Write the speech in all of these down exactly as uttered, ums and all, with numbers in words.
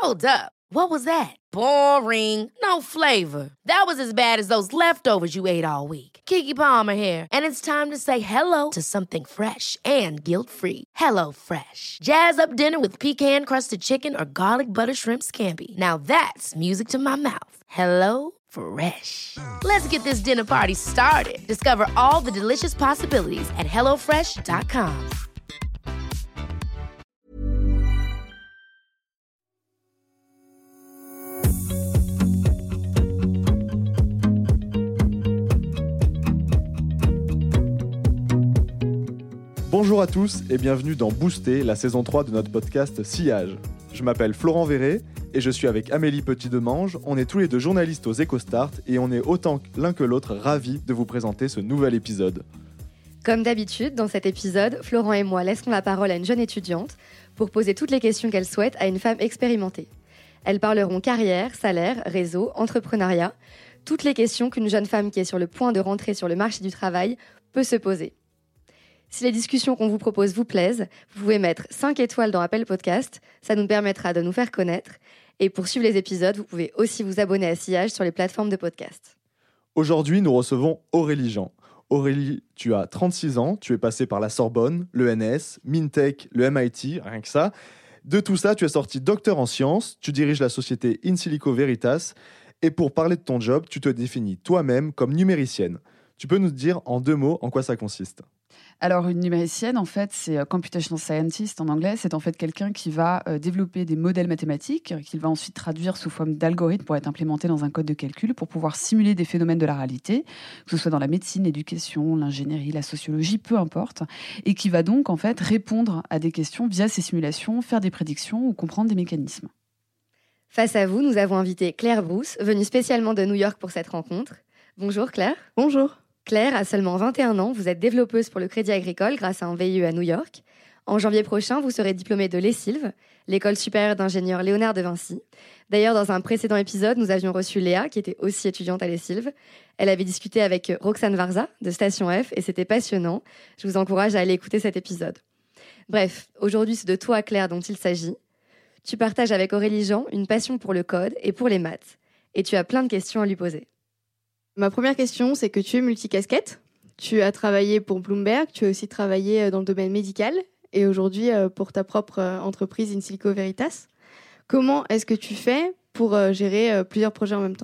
Hold up. What was that? Boring. No flavor. That was as bad as those leftovers you ate all week. Keke Palmer here, and it's time to say hello to something fresh and guilt-free. Hello Fresh. Jazz up dinner with pecan-crusted chicken or garlic butter shrimp scampi. Now that's music to my mouth. Hello Fresh. Let's get this dinner party started. Discover all the delicious possibilities at hello fresh dot com. Bonjour à tous et bienvenue dans Booster, la saison trois de notre podcast Sillage. Je m'appelle Florent Verret et je suis avec Amélie Petit-Demange. On est tous les deux journalistes aux EcoStart et on est autant l'un que l'autre ravis de vous présenter ce nouvel épisode. Comme d'habitude, dans cet épisode, Florent et moi laisserons la parole à une jeune étudiante pour poser toutes les questions qu'elle souhaite à une femme expérimentée. Elles parleront carrière, salaire, réseau, entrepreneuriat, toutes les questions qu'une jeune femme qui est sur le point de rentrer sur le marché du travail peut se poser. Si les discussions qu'on vous propose vous plaisent, vous pouvez mettre cinq étoiles dans Apple Podcast, ça nous permettra de nous faire connaître. Et pour suivre les épisodes, vous pouvez aussi vous abonner à Sillage sur les plateformes de podcast. Aujourd'hui, nous recevons Aurélie Jean. Aurélie, tu as trente-six ans, tu es passée par la Sorbonne, l'E N S, Mintech, le M I T, rien que ça. De tout ça, tu es sortie docteur en sciences, tu diriges la société In Silico Veritas. Et pour parler de ton job, tu te définis toi-même comme numéricienne. Tu peux nous dire en deux mots en quoi ça consiste ? Alors, une numéricienne, en fait, c'est euh, computational scientist en anglais. C'est en fait quelqu'un qui va euh, développer des modèles mathématiques, qu'il va ensuite traduire sous forme d'algorithmes pour être implémentés dans un code de calcul, pour pouvoir simuler des phénomènes de la réalité, que ce soit dans la médecine, l'éducation, l'ingénierie, la sociologie, peu importe, et qui va donc, en fait, répondre à des questions via ces simulations, faire des prédictions ou comprendre des mécanismes. Face à vous, nous avons invité Claire Brousse, venue spécialement de New York pour cette rencontre. Bonjour Claire. Bonjour. Claire a seulement vingt et un ans, vous êtes développeuse pour le Crédit Agricole grâce à un V I E à New York. En janvier prochain, vous serez diplômée de l'E S I L V, l'école supérieure d'ingénieurs Léonard de Vinci. D'ailleurs, dans un précédent épisode, nous avions reçu Léa, qui était aussi étudiante à l'E S I L V. Elle avait discuté avec Roxane Varza de Station F et c'était passionnant. Je vous encourage à aller écouter cet épisode. Bref, aujourd'hui, c'est de toi, Claire, dont il s'agit. Tu partages avec Aurélie Jean une passion pour le code et pour les maths. Et tu as plein de questions à lui poser. Ma première question, c'est que tu es multicasquette. Tu as travaillé pour Bloomberg, tu as aussi travaillé dans le domaine médical et aujourd'hui pour ta propre entreprise In Silico Veritas. Comment est-ce que tu fais pour gérer plusieurs projets en même temps ?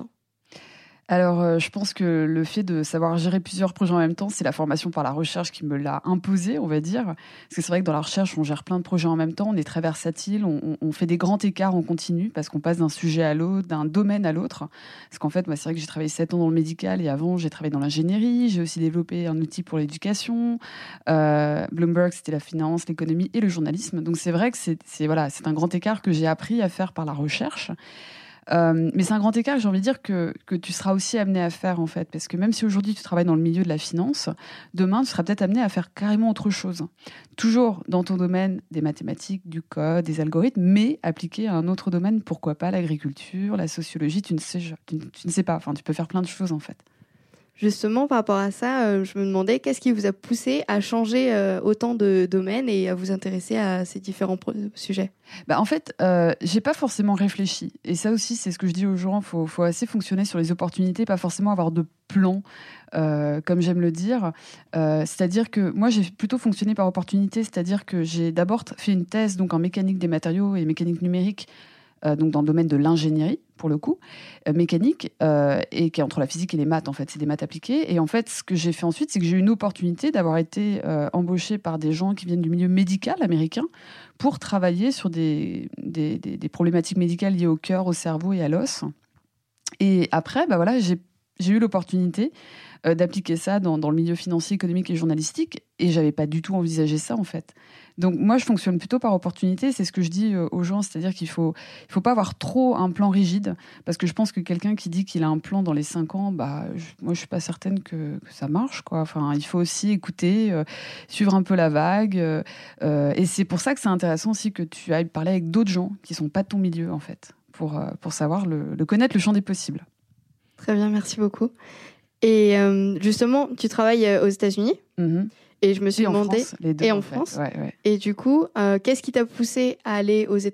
Alors, euh, je pense que le fait de savoir gérer plusieurs projets en même temps, c'est la formation par la recherche qui me l'a imposé, on va dire. Parce que c'est vrai que dans la recherche, on gère plein de projets en même temps, on est très versatile, on, on fait des grands écarts en continu parce qu'on passe d'un sujet à l'autre, d'un domaine à l'autre. Parce qu'en fait, moi, c'est vrai que j'ai travaillé sept ans dans le médical et avant, j'ai travaillé dans l'ingénierie. J'ai aussi développé un outil pour l'éducation. Euh, Bloomberg, c'était la finance, l'économie et le journalisme. Donc, c'est vrai que c'est, c'est, voilà, c'est un grand écart que j'ai appris à faire par la recherche. Euh, mais c'est un grand écart, j'ai envie de dire, que, que tu seras aussi amené à faire, en fait. Parce que même si aujourd'hui, tu travailles dans le milieu de la finance, demain, tu seras peut-être amené à faire carrément autre chose. Toujours dans ton domaine des mathématiques, du code, des algorithmes, mais appliqué à un autre domaine, pourquoi pas l'agriculture, la sociologie, tu ne sais, tu, tu ne sais pas. Enfin, tu peux faire plein de choses, en fait. Justement, par rapport à ça, euh, je me demandais qu'est-ce qui vous a poussé à changer euh, autant de domaines et à vous intéresser à ces différents pro- sujets ? Bah, en fait, euh, j'ai pas forcément réfléchi. Et ça aussi, c'est ce que je dis aux gens. Faut, faut assez fonctionner sur les opportunités, pas forcément avoir de plan, euh, comme j'aime le dire. Euh, c'est-à-dire que moi, j'ai plutôt fonctionné par opportunité. C'est-à-dire que j'ai d'abord fait une thèse donc en mécanique des matériaux et mécanique numérique. Euh, donc dans le domaine de l'ingénierie, pour le coup, euh, mécanique, euh, et qui est entre la physique et les maths, en fait. C'est des maths appliquées. Et en fait, ce que j'ai fait ensuite, c'est que j'ai eu une opportunité d'avoir été euh, embauchée par des gens qui viennent du milieu médical américain pour travailler sur des, des, des, des problématiques médicales liées au cœur, au cerveau et à l'os. Et après, bah voilà, j'ai, j'ai eu l'opportunité euh, d'appliquer ça dans, dans le milieu financier, économique et journalistique. Et j'avais pas du tout envisagé ça, en fait. Donc moi, je fonctionne plutôt par opportunité. C'est ce que je dis aux gens, c'est-à-dire qu'il faut, il faut pas avoir trop un plan rigide, parce que je pense que quelqu'un qui dit qu'il a un plan dans les cinq ans, bah, je, moi, je suis pas certaine que, que ça marche, quoi. Enfin, il faut aussi écouter, euh, suivre un peu la vague. Euh, euh, et c'est pour ça que c'est intéressant aussi que tu ailles parler avec d'autres gens qui sont pas de ton milieu, en fait, pour, euh, pour savoir le, le connaître, le champ des possibles. Très bien, merci beaucoup. Et euh, justement, tu travailles aux États-Unis. Mm-hmm. Et je me suis et demandé... En France, les deux, et en, en France. Ouais, ouais. Et du coup, euh, qu'est-ce qui t'a poussé à aller aux États-Unis ?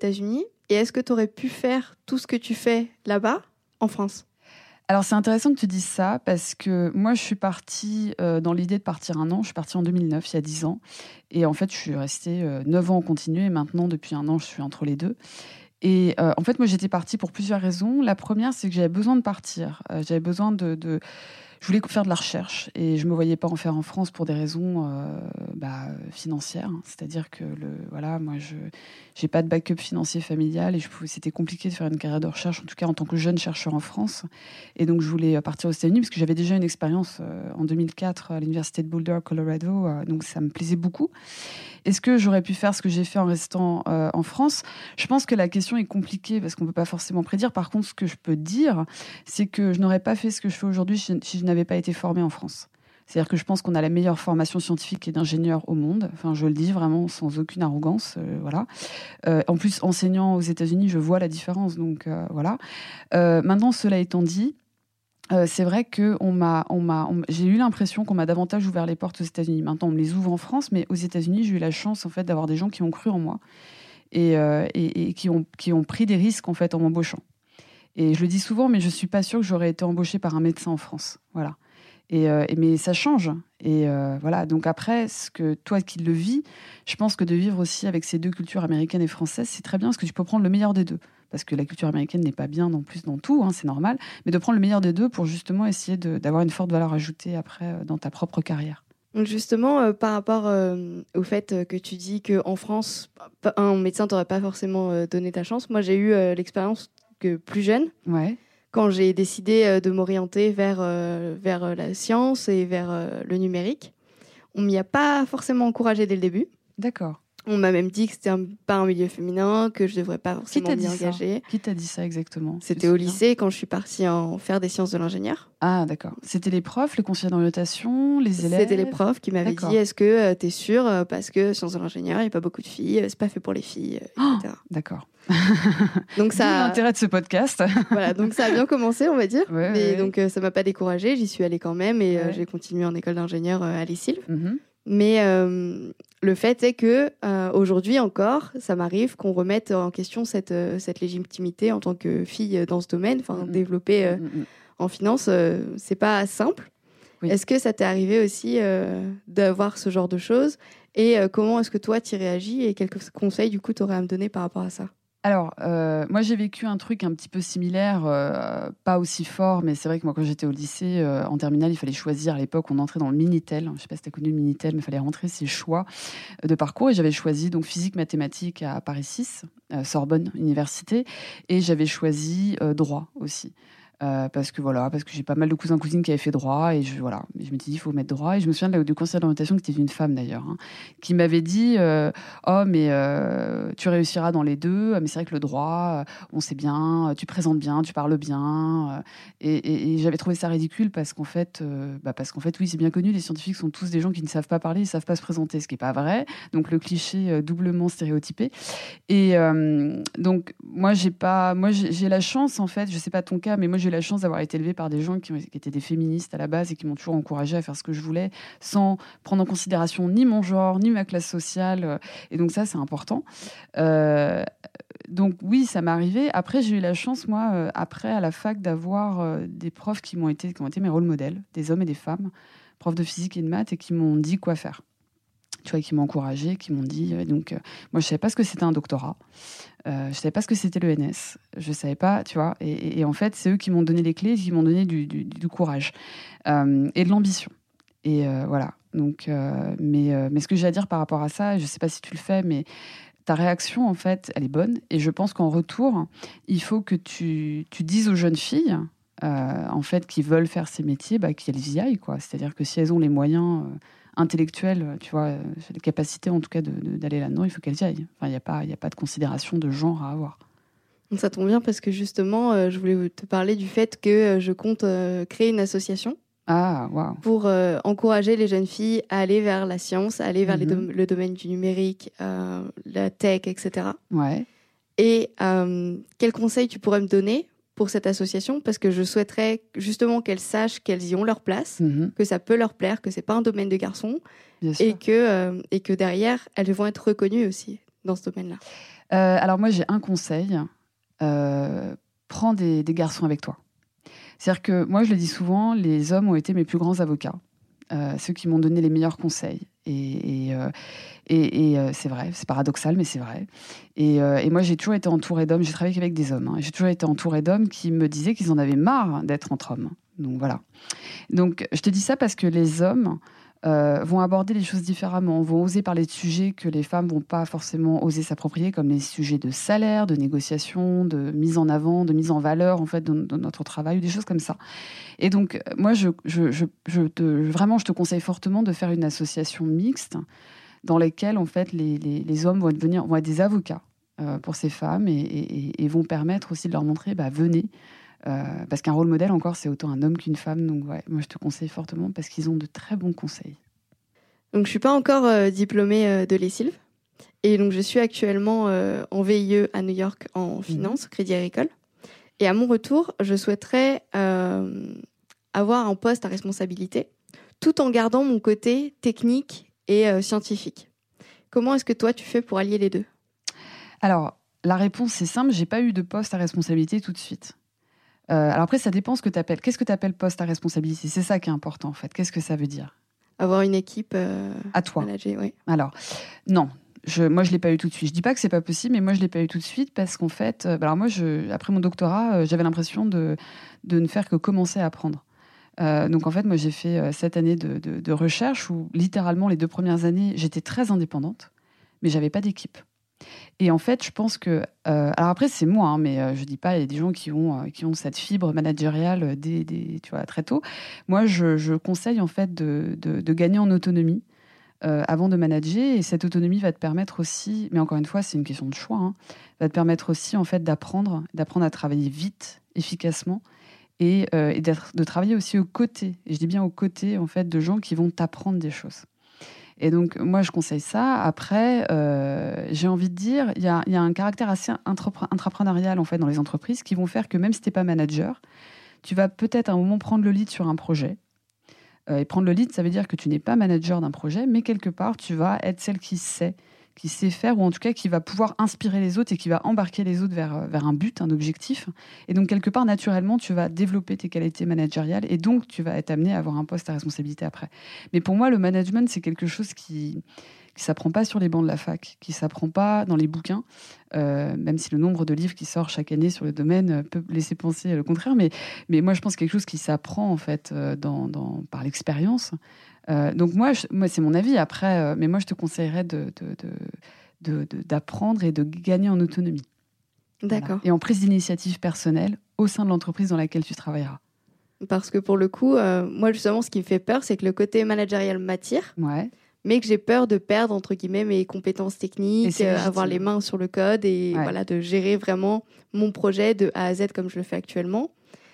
Et est-ce que tu aurais pu faire tout ce que tu fais là-bas en France ? Alors, c'est intéressant que tu dises ça parce que moi, je suis partie euh, dans l'idée de partir un an. Je suis partie en deux mille neuf, il y a dix ans. Et en fait, je suis restée euh, neuf ans en continu. Et maintenant, depuis un an, je suis entre les deux. Et euh, en fait, moi, j'étais partie pour plusieurs raisons. La première, c'est que j'avais besoin de partir. Euh, j'avais besoin de... de... Je voulais faire de la recherche et je ne me voyais pas en faire en France pour des raisons euh, bah, financières. C'est-à-dire que le, voilà, moi, je n'ai pas de backup financier familial et je pouvais, c'était compliqué de faire une carrière de recherche, en tout cas en tant que jeune chercheur en France. Et donc, je voulais partir aux États-Unis parce que j'avais déjà une expérience euh, en deux mille quatre à l'université de Boulder, Colorado. Euh, donc, ça me plaisait beaucoup. Est-ce que j'aurais pu faire ce que j'ai fait en restant euh, en France ? Je pense que la question est compliquée parce qu'on ne peut pas forcément prédire. Par contre, ce que je peux dire, c'est que je n'aurais pas fait ce que je fais aujourd'hui si, si je n'avais pas été formée en France. C'est-à-dire que je pense qu'on a la meilleure formation scientifique et d'ingénieur au monde. Enfin, je le dis vraiment sans aucune arrogance. Euh, voilà. Euh, en plus, enseignant aux États-Unis, je vois la différence. Donc, euh, voilà. Euh, maintenant, cela étant dit, Euh, c'est vrai que on m'a, on m'a, on, j'ai eu l'impression qu'on m'a davantage ouvert les portes aux États-Unis. Maintenant, on me les ouvre en France, mais aux États-Unis, j'ai eu la chance en fait d'avoir des gens qui ont cru en moi et, euh, et, et qui ont qui ont pris des risques en fait en m'embauchant. Et je le dis souvent, mais je suis pas sûre que j'aurais été embauchée par un médecin en France. Voilà. Et, euh, et mais ça change. Et euh, voilà. Donc après, ce que toi qui le vis, je pense que de vivre aussi avec ces deux cultures américaines et françaises, c'est très bien parce que tu peux prendre le meilleur des deux. Parce que la culture américaine n'est pas bien non plus dans tout, hein, c'est normal, mais de prendre le meilleur des deux pour justement essayer de, d'avoir une forte valeur ajoutée après euh, dans ta propre carrière. Donc justement, euh, par rapport euh, au fait que tu dis qu'en France, un médecin t'aurait pas forcément euh, donné ta chance, moi j'ai eu euh, l'expérience que plus jeune, Ouais. quand j'ai décidé euh, de m'orienter vers, euh, vers la science et vers euh, le numérique. On m'y a pas forcément encouragée dès le début. D'accord. On m'a même dit que c'était un, pas un milieu féminin, que je devrais pas forcément m'y engager. Qui t'a dit ça exactement ? C'était au lycée quand je suis partie en faire des sciences de l'ingénieur. Ah d'accord. C'était les profs, le conseiller d'orientation, les élèves ? C'était les profs qui m'avaient D'accord. dit est-ce que euh, t'es sûre euh, parce que sciences de l'ingénieur, il n'y a pas beaucoup de filles, euh, c'est pas fait pour les filles, euh, Oh, et cetera. d'accord. Donc D'où ça, l'intérêt de ce podcast. voilà, donc ça a bien commencé, on va dire. Ouais, Mais ouais. donc euh, ça m'a pas découragée, j'y suis allée quand même et euh, Ouais. j'ai continué en école d'ingénieur euh, à l'E S I L V. Mhm. Mais euh, le fait est que euh, aujourd'hui encore, ça m'arrive qu'on remette en question cette, euh, cette légitimité en tant que fille dans ce domaine. Enfin, Mhm. développer euh, Mhm. en finance, euh, c'est pas simple. Oui. Est-ce que ça t'est arrivé aussi euh, d'avoir ce genre de choses ? Et euh, comment est-ce que toi, tu réagis ? Et quels conseils, du coup, tu aurais à me donner par rapport à ça ? Alors, euh, moi, j'ai vécu un truc un petit peu similaire, euh, pas aussi fort, mais c'est vrai que moi, quand j'étais au lycée, euh, en terminale, il fallait choisir. À l'époque, on entrait dans le Minitel. Je ne sais pas si tu as connu le Minitel, mais il fallait rentrer ses choix de parcours. Et j'avais choisi donc physique, mathématiques à Paris six, euh, Sorbonne Université. Et j'avais choisi euh, droit aussi. Euh, parce que voilà, parce que j'ai pas mal de cousins cousines qui avaient fait droit et je voilà, je me suis dit il faut mettre droit et je me souviens de la, du conseiller d'orientation qui était une femme d'ailleurs, hein, qui m'avait dit euh, oh mais euh, tu réussiras dans les deux, mais c'est vrai que le droit, euh, on sait bien, tu présentes bien, tu parles bien, euh, et, et, et j'avais trouvé ça ridicule parce qu'en fait, euh, bah parce qu'en fait oui c'est bien connu, les scientifiques sont tous des gens qui ne savent pas parler, ils savent pas se présenter, ce qui est pas vrai, donc le cliché euh, doublement stéréotypé. Et euh, donc moi j'ai pas, moi j'ai, j'ai la chance en fait, je sais pas ton cas, mais moi j'ai eu la chance d'avoir été élevée par des gens qui, qui étaient des féministes à la base et qui m'ont toujours encouragée à faire ce que je voulais sans prendre en considération ni mon genre, ni ma classe sociale. Et donc ça, c'est important. Euh, donc oui, ça m'est arrivé. Après, j'ai eu la chance, moi, euh, après, à la fac, d'avoir euh, des profs qui m'ont été, qui ont été mes rôles modèles, des hommes et des femmes, profs de physique et de maths, et qui m'ont dit quoi faire. Tu vois, qui m'ont encouragée, qui m'ont dit... Euh, donc, euh, moi, je ne savais pas ce que c'était un doctorat. Euh, je ne savais pas ce que c'était l'E N S. Je ne savais pas, tu vois. Et, et, et en fait, c'est eux qui m'ont donné les clés, qui m'ont donné du, du, du courage euh, et de l'ambition. Et euh, voilà. Donc, euh, mais, euh, mais ce que j'ai à dire par rapport à ça, je ne sais pas si tu le fais, mais ta réaction, en fait, elle est bonne. Et je pense qu'en retour, il faut que tu, tu dises aux jeunes filles, euh, en fait, qui veulent faire ces métiers, bah, qu'elles y aillent, quoi. C'est-à-dire que si elles ont les moyens... Euh, intellectuelle, tu vois, les capacités en tout cas de, de, d'aller là-dedans, il faut qu'elle y aille. Enfin, il n'y a pas, il n'y a pas de considération de genre à avoir. Donc ça tombe bien parce que justement, euh, je voulais te parler du fait que euh, je compte euh, créer une association Ah, waouh. pour euh, encourager les jeunes filles à aller vers la science, à aller vers les Mhm. dom- le domaine du numérique, euh, la tech, et cetera. Ouais. Et euh, quels conseils tu pourrais me donner pour cette association ? Parce que je souhaiterais justement qu'elles sachent qu'elles y ont leur place, Mhm. que ça peut leur plaire, que c'est pas un domaine de garçons, Bien sûr. et que, euh, et que derrière, elles vont être reconnues aussi dans ce domaine-là. Euh, alors moi, j'ai un conseil. Euh, prends des, des garçons avec toi. C'est-à-dire que moi, je le dis souvent, les hommes ont été mes plus grands avocats, euh, ceux qui m'ont donné les meilleurs conseils. Et, et, euh, et, et euh, c'est vrai, c'est paradoxal, mais c'est vrai. Et, euh, et moi, j'ai toujours été entourée d'hommes. J'ai travaillé avec des hommes. Hein, j'ai toujours été entourée d'hommes qui me disaient qu'ils en avaient marre d'être entre hommes. Donc voilà. Donc je te dis ça parce que les hommes euh, vont aborder les choses différemment, vont oser parler de sujets que les femmes vont pas forcément oser s'approprier, comme les sujets de salaire, de négociation, de mise en avant, de mise en valeur en fait de, de notre travail, ou des choses comme ça. Et donc moi, je, je, je, je te, vraiment, je te conseille fortement de faire une association mixte dans laquelle en fait les, les, les hommes vont devenir vont être des avocats euh, pour ces femmes et, et, et vont permettre aussi de leur montrer, bah, venez. Euh, parce qu'un rôle modèle, encore, c'est autant un homme qu'une femme. Donc, ouais, moi, je te conseille fortement parce qu'ils ont de très bons conseils. Donc, je ne suis pas encore euh, diplômée euh, de l'E S I L V. Et donc, je suis actuellement euh, en V I E à New York en finance, mmh. Crédit Agricole. Et à mon retour, je souhaiterais euh, avoir un poste à responsabilité, tout en gardant mon côté technique et euh, scientifique. Comment est-ce que toi, tu fais pour allier les deux ? Alors, la réponse, c'est simple. Je n'ai pas eu de poste à responsabilité tout de suite. Euh, alors après, ça dépend ce que tu appelles. Qu'est-ce que tu appelles poste à responsabilité ? C'est ça qui est important, en fait. Qu'est-ce que ça veut dire ? Avoir une équipe euh, à toi. Manager, oui. Alors, non. Je, moi, je ne l'ai pas eu tout de suite. Je ne dis pas que ce n'est pas possible, mais moi, je ne l'ai pas eu tout de suite parce qu'en fait, euh, alors moi, je, après mon doctorat, euh, j'avais l'impression de, de ne faire que commencer à apprendre. Euh, donc, en fait, moi, j'ai fait euh, sept années de, de, de recherche où, littéralement, les deux premières années, j'étais très indépendante, mais je n'avais pas d'équipe. Et en fait, je pense que... Euh, alors après, c'est moi, hein, mais euh, je ne dis pas, il y a des gens qui ont, euh, qui ont cette fibre managériale dès, dès, tu vois, très tôt. Moi, je, je conseille en fait de, de, de gagner en autonomie euh, avant de manager. Et cette autonomie va te permettre aussi, mais encore une fois, c'est une question de choix, hein, va te permettre aussi en fait d'apprendre, d'apprendre à travailler vite, efficacement, et, euh, et d'être, de travailler aussi aux côtés. Et je dis bien aux côtés en fait, de gens qui vont t'apprendre des choses. Et donc, moi, je conseille ça. Après, euh, j'ai envie de dire, il y a, y a un caractère assez intrapre- intrapreneurial en fait, dans les entreprises qui vont faire que même si tu n'es pas manager, tu vas peut-être à un moment prendre le lead sur un projet. Euh, et prendre le lead, ça veut dire que tu n'es pas manager d'un projet, mais quelque part, tu vas être celle qui sait, qui sait faire, ou en tout cas qui va pouvoir inspirer les autres et qui va embarquer les autres vers, vers un but, un objectif. Et donc, quelque part, naturellement, tu vas développer tes qualités managériales et donc, tu vas être amené à avoir un poste à responsabilité après. Mais pour moi, le management, c'est quelque chose qui ne s'apprend pas sur les bancs de la fac, qui ne s'apprend pas dans les bouquins, euh, même si le nombre de livres qui sortent chaque année sur le domaine peut laisser penser le contraire. Mais, mais moi, je pense que quelque chose qui s'apprend, en fait, dans, dans, par l'expérience. Euh, donc moi, je, moi, c'est mon avis après, euh, mais moi je te conseillerais de, de, de, de, de, d'apprendre et de gagner en autonomie. D'accord. Voilà. Et en prise d'initiative personnelle au sein de l'entreprise dans laquelle tu travailleras. Parce que pour le coup, euh, moi justement, ce qui me fait peur, c'est que le côté managérial m'attire, ouais. mais que j'ai peur de perdre entre guillemets mes compétences techniques, euh, avoir les mains sur le code et ouais. voilà, de gérer vraiment mon projet de A à Z comme je le fais actuellement.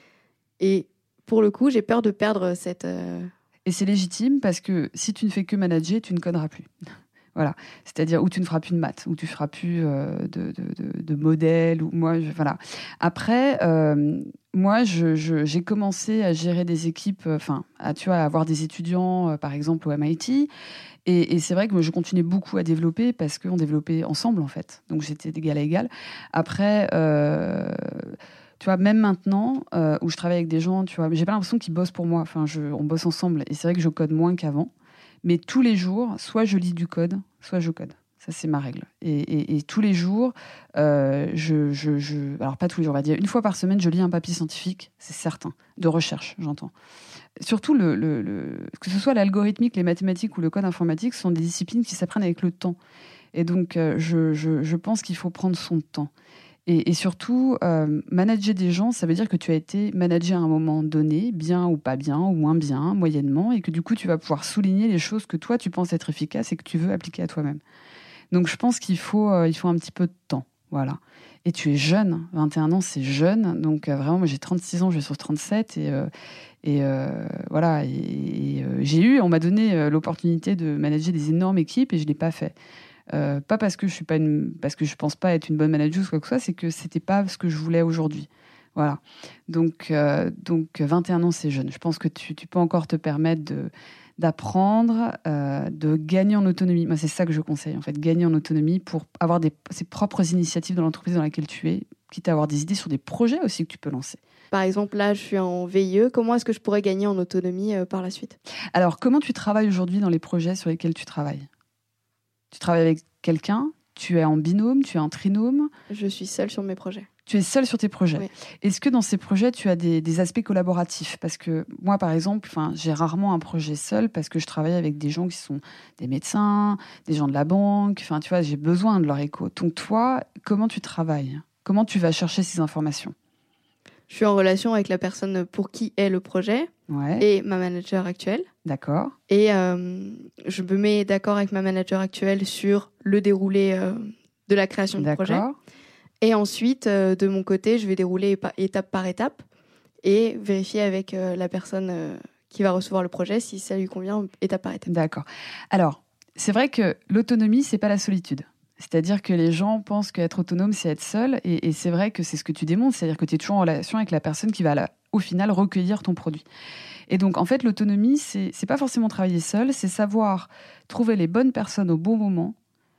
Et pour le coup, j'ai peur de perdre cette... Euh... Et c'est légitime parce que si tu ne fais que manager, tu ne coderas plus. Voilà. C'est-à-dire, où tu ne feras plus de maths, où tu ne feras plus euh, de, de, de, de modèles. Ou moi, je, voilà. Après, euh, moi, je, je, j'ai commencé à gérer des équipes, enfin, à, tu vois, à avoir des étudiants, euh, par exemple, au M I T. Et, et c'est vrai que je continuais beaucoup à développer parce qu'on développait ensemble, en fait. Donc, j'étais d'égal à égal. Après... Euh, Tu vois, même maintenant, euh, où je travaille avec des gens, tu vois, j'ai pas l'impression qu'ils bossent pour moi. Enfin, je, on bosse ensemble. Et c'est vrai que je code moins qu'avant. Mais tous les jours, soit je lis du code, soit je code. Ça, c'est ma règle. Et, et, et tous les jours, euh, je, je, je... Alors, pas tous les jours, on va dire. Une fois par semaine, je lis un papier scientifique, c'est certain. De recherche, j'entends. Surtout, le, le, le... que ce soit l'algorithmique, les mathématiques ou le code informatique, sont des disciplines qui s'apprennent avec le temps. Et donc, euh, je, je, je pense qu'il faut prendre son temps. Et, et surtout, euh, manager des gens, ça veut dire que tu as été managé à un moment donné, bien ou pas bien, ou moins bien, moyennement, et que du coup, tu vas pouvoir souligner les choses que toi, tu penses être efficaces et que tu veux appliquer à toi-même. Donc, je pense qu'il faut, euh, il faut un petit peu de temps. Voilà. Et tu es jeune, vingt et un ans, c'est jeune. Donc, euh, vraiment, moi, j'ai trente-six ans, je vais sur trente-sept. Et, euh, et euh, voilà. Et, et euh, j'ai eu, on m'a donné euh, l'opportunité de manager des énormes équipes et je ne l'ai pas fait. Euh, pas parce que je suis pas une, parce que je pense pas être une bonne manager ou quoi que ce soit, c'est que c'était pas ce que je voulais aujourd'hui. Voilà. Donc, euh, donc vingt et un ans, c'est jeune. Je pense que tu, tu peux encore te permettre de, d'apprendre, euh, de gagner en autonomie. Moi, c'est ça que je conseille, en fait, gagner en autonomie pour avoir des, ses propres initiatives dans l'entreprise dans laquelle tu es, quitte à avoir des idées sur des projets aussi que tu peux lancer. Par exemple, là, je suis en V I E. Comment est-ce que je pourrais gagner en autonomie euh, par la suite ? Alors, comment tu travailles aujourd'hui dans les projets sur lesquels tu travailles ? Tu travailles avec quelqu'un ? Tu es en binôme ? Tu es en trinôme ? Je suis seule sur mes projets. Tu es seule sur tes projets. Oui. Est-ce que dans ces projets, tu as des, des aspects collaboratifs ? Parce que moi, par exemple, j'ai rarement un projet seul parce que je travaille avec des gens qui sont des médecins, des gens de la banque. Enfin, tu vois, j'ai besoin de leur écho. Donc toi, comment tu travailles ? Comment tu vas chercher ces informations ? Je suis en relation avec la personne pour qui est le projet Ouais. et ma manager actuelle. D'accord. Et euh, je me mets d'accord avec ma manager actuelle sur le déroulé euh, de la création du projet. D'accord. Et ensuite, euh, de mon côté, je vais dérouler épa- étape par étape et vérifier avec euh, la personne euh, qui va recevoir le projet si ça lui convient étape par étape. D'accord. Alors, c'est vrai que l'autonomie, c'est pas la solitude. C'est-à-dire que les gens pensent qu'être autonome, c'est être seul. Et, et c'est vrai que c'est ce que tu démontres. C'est-à-dire que tu es toujours en relation avec la personne qui va, là, au final, recueillir ton produit. Et donc, en fait, l'autonomie, c'est, c'est pas forcément travailler seul. C'est savoir trouver les bonnes personnes au bon moment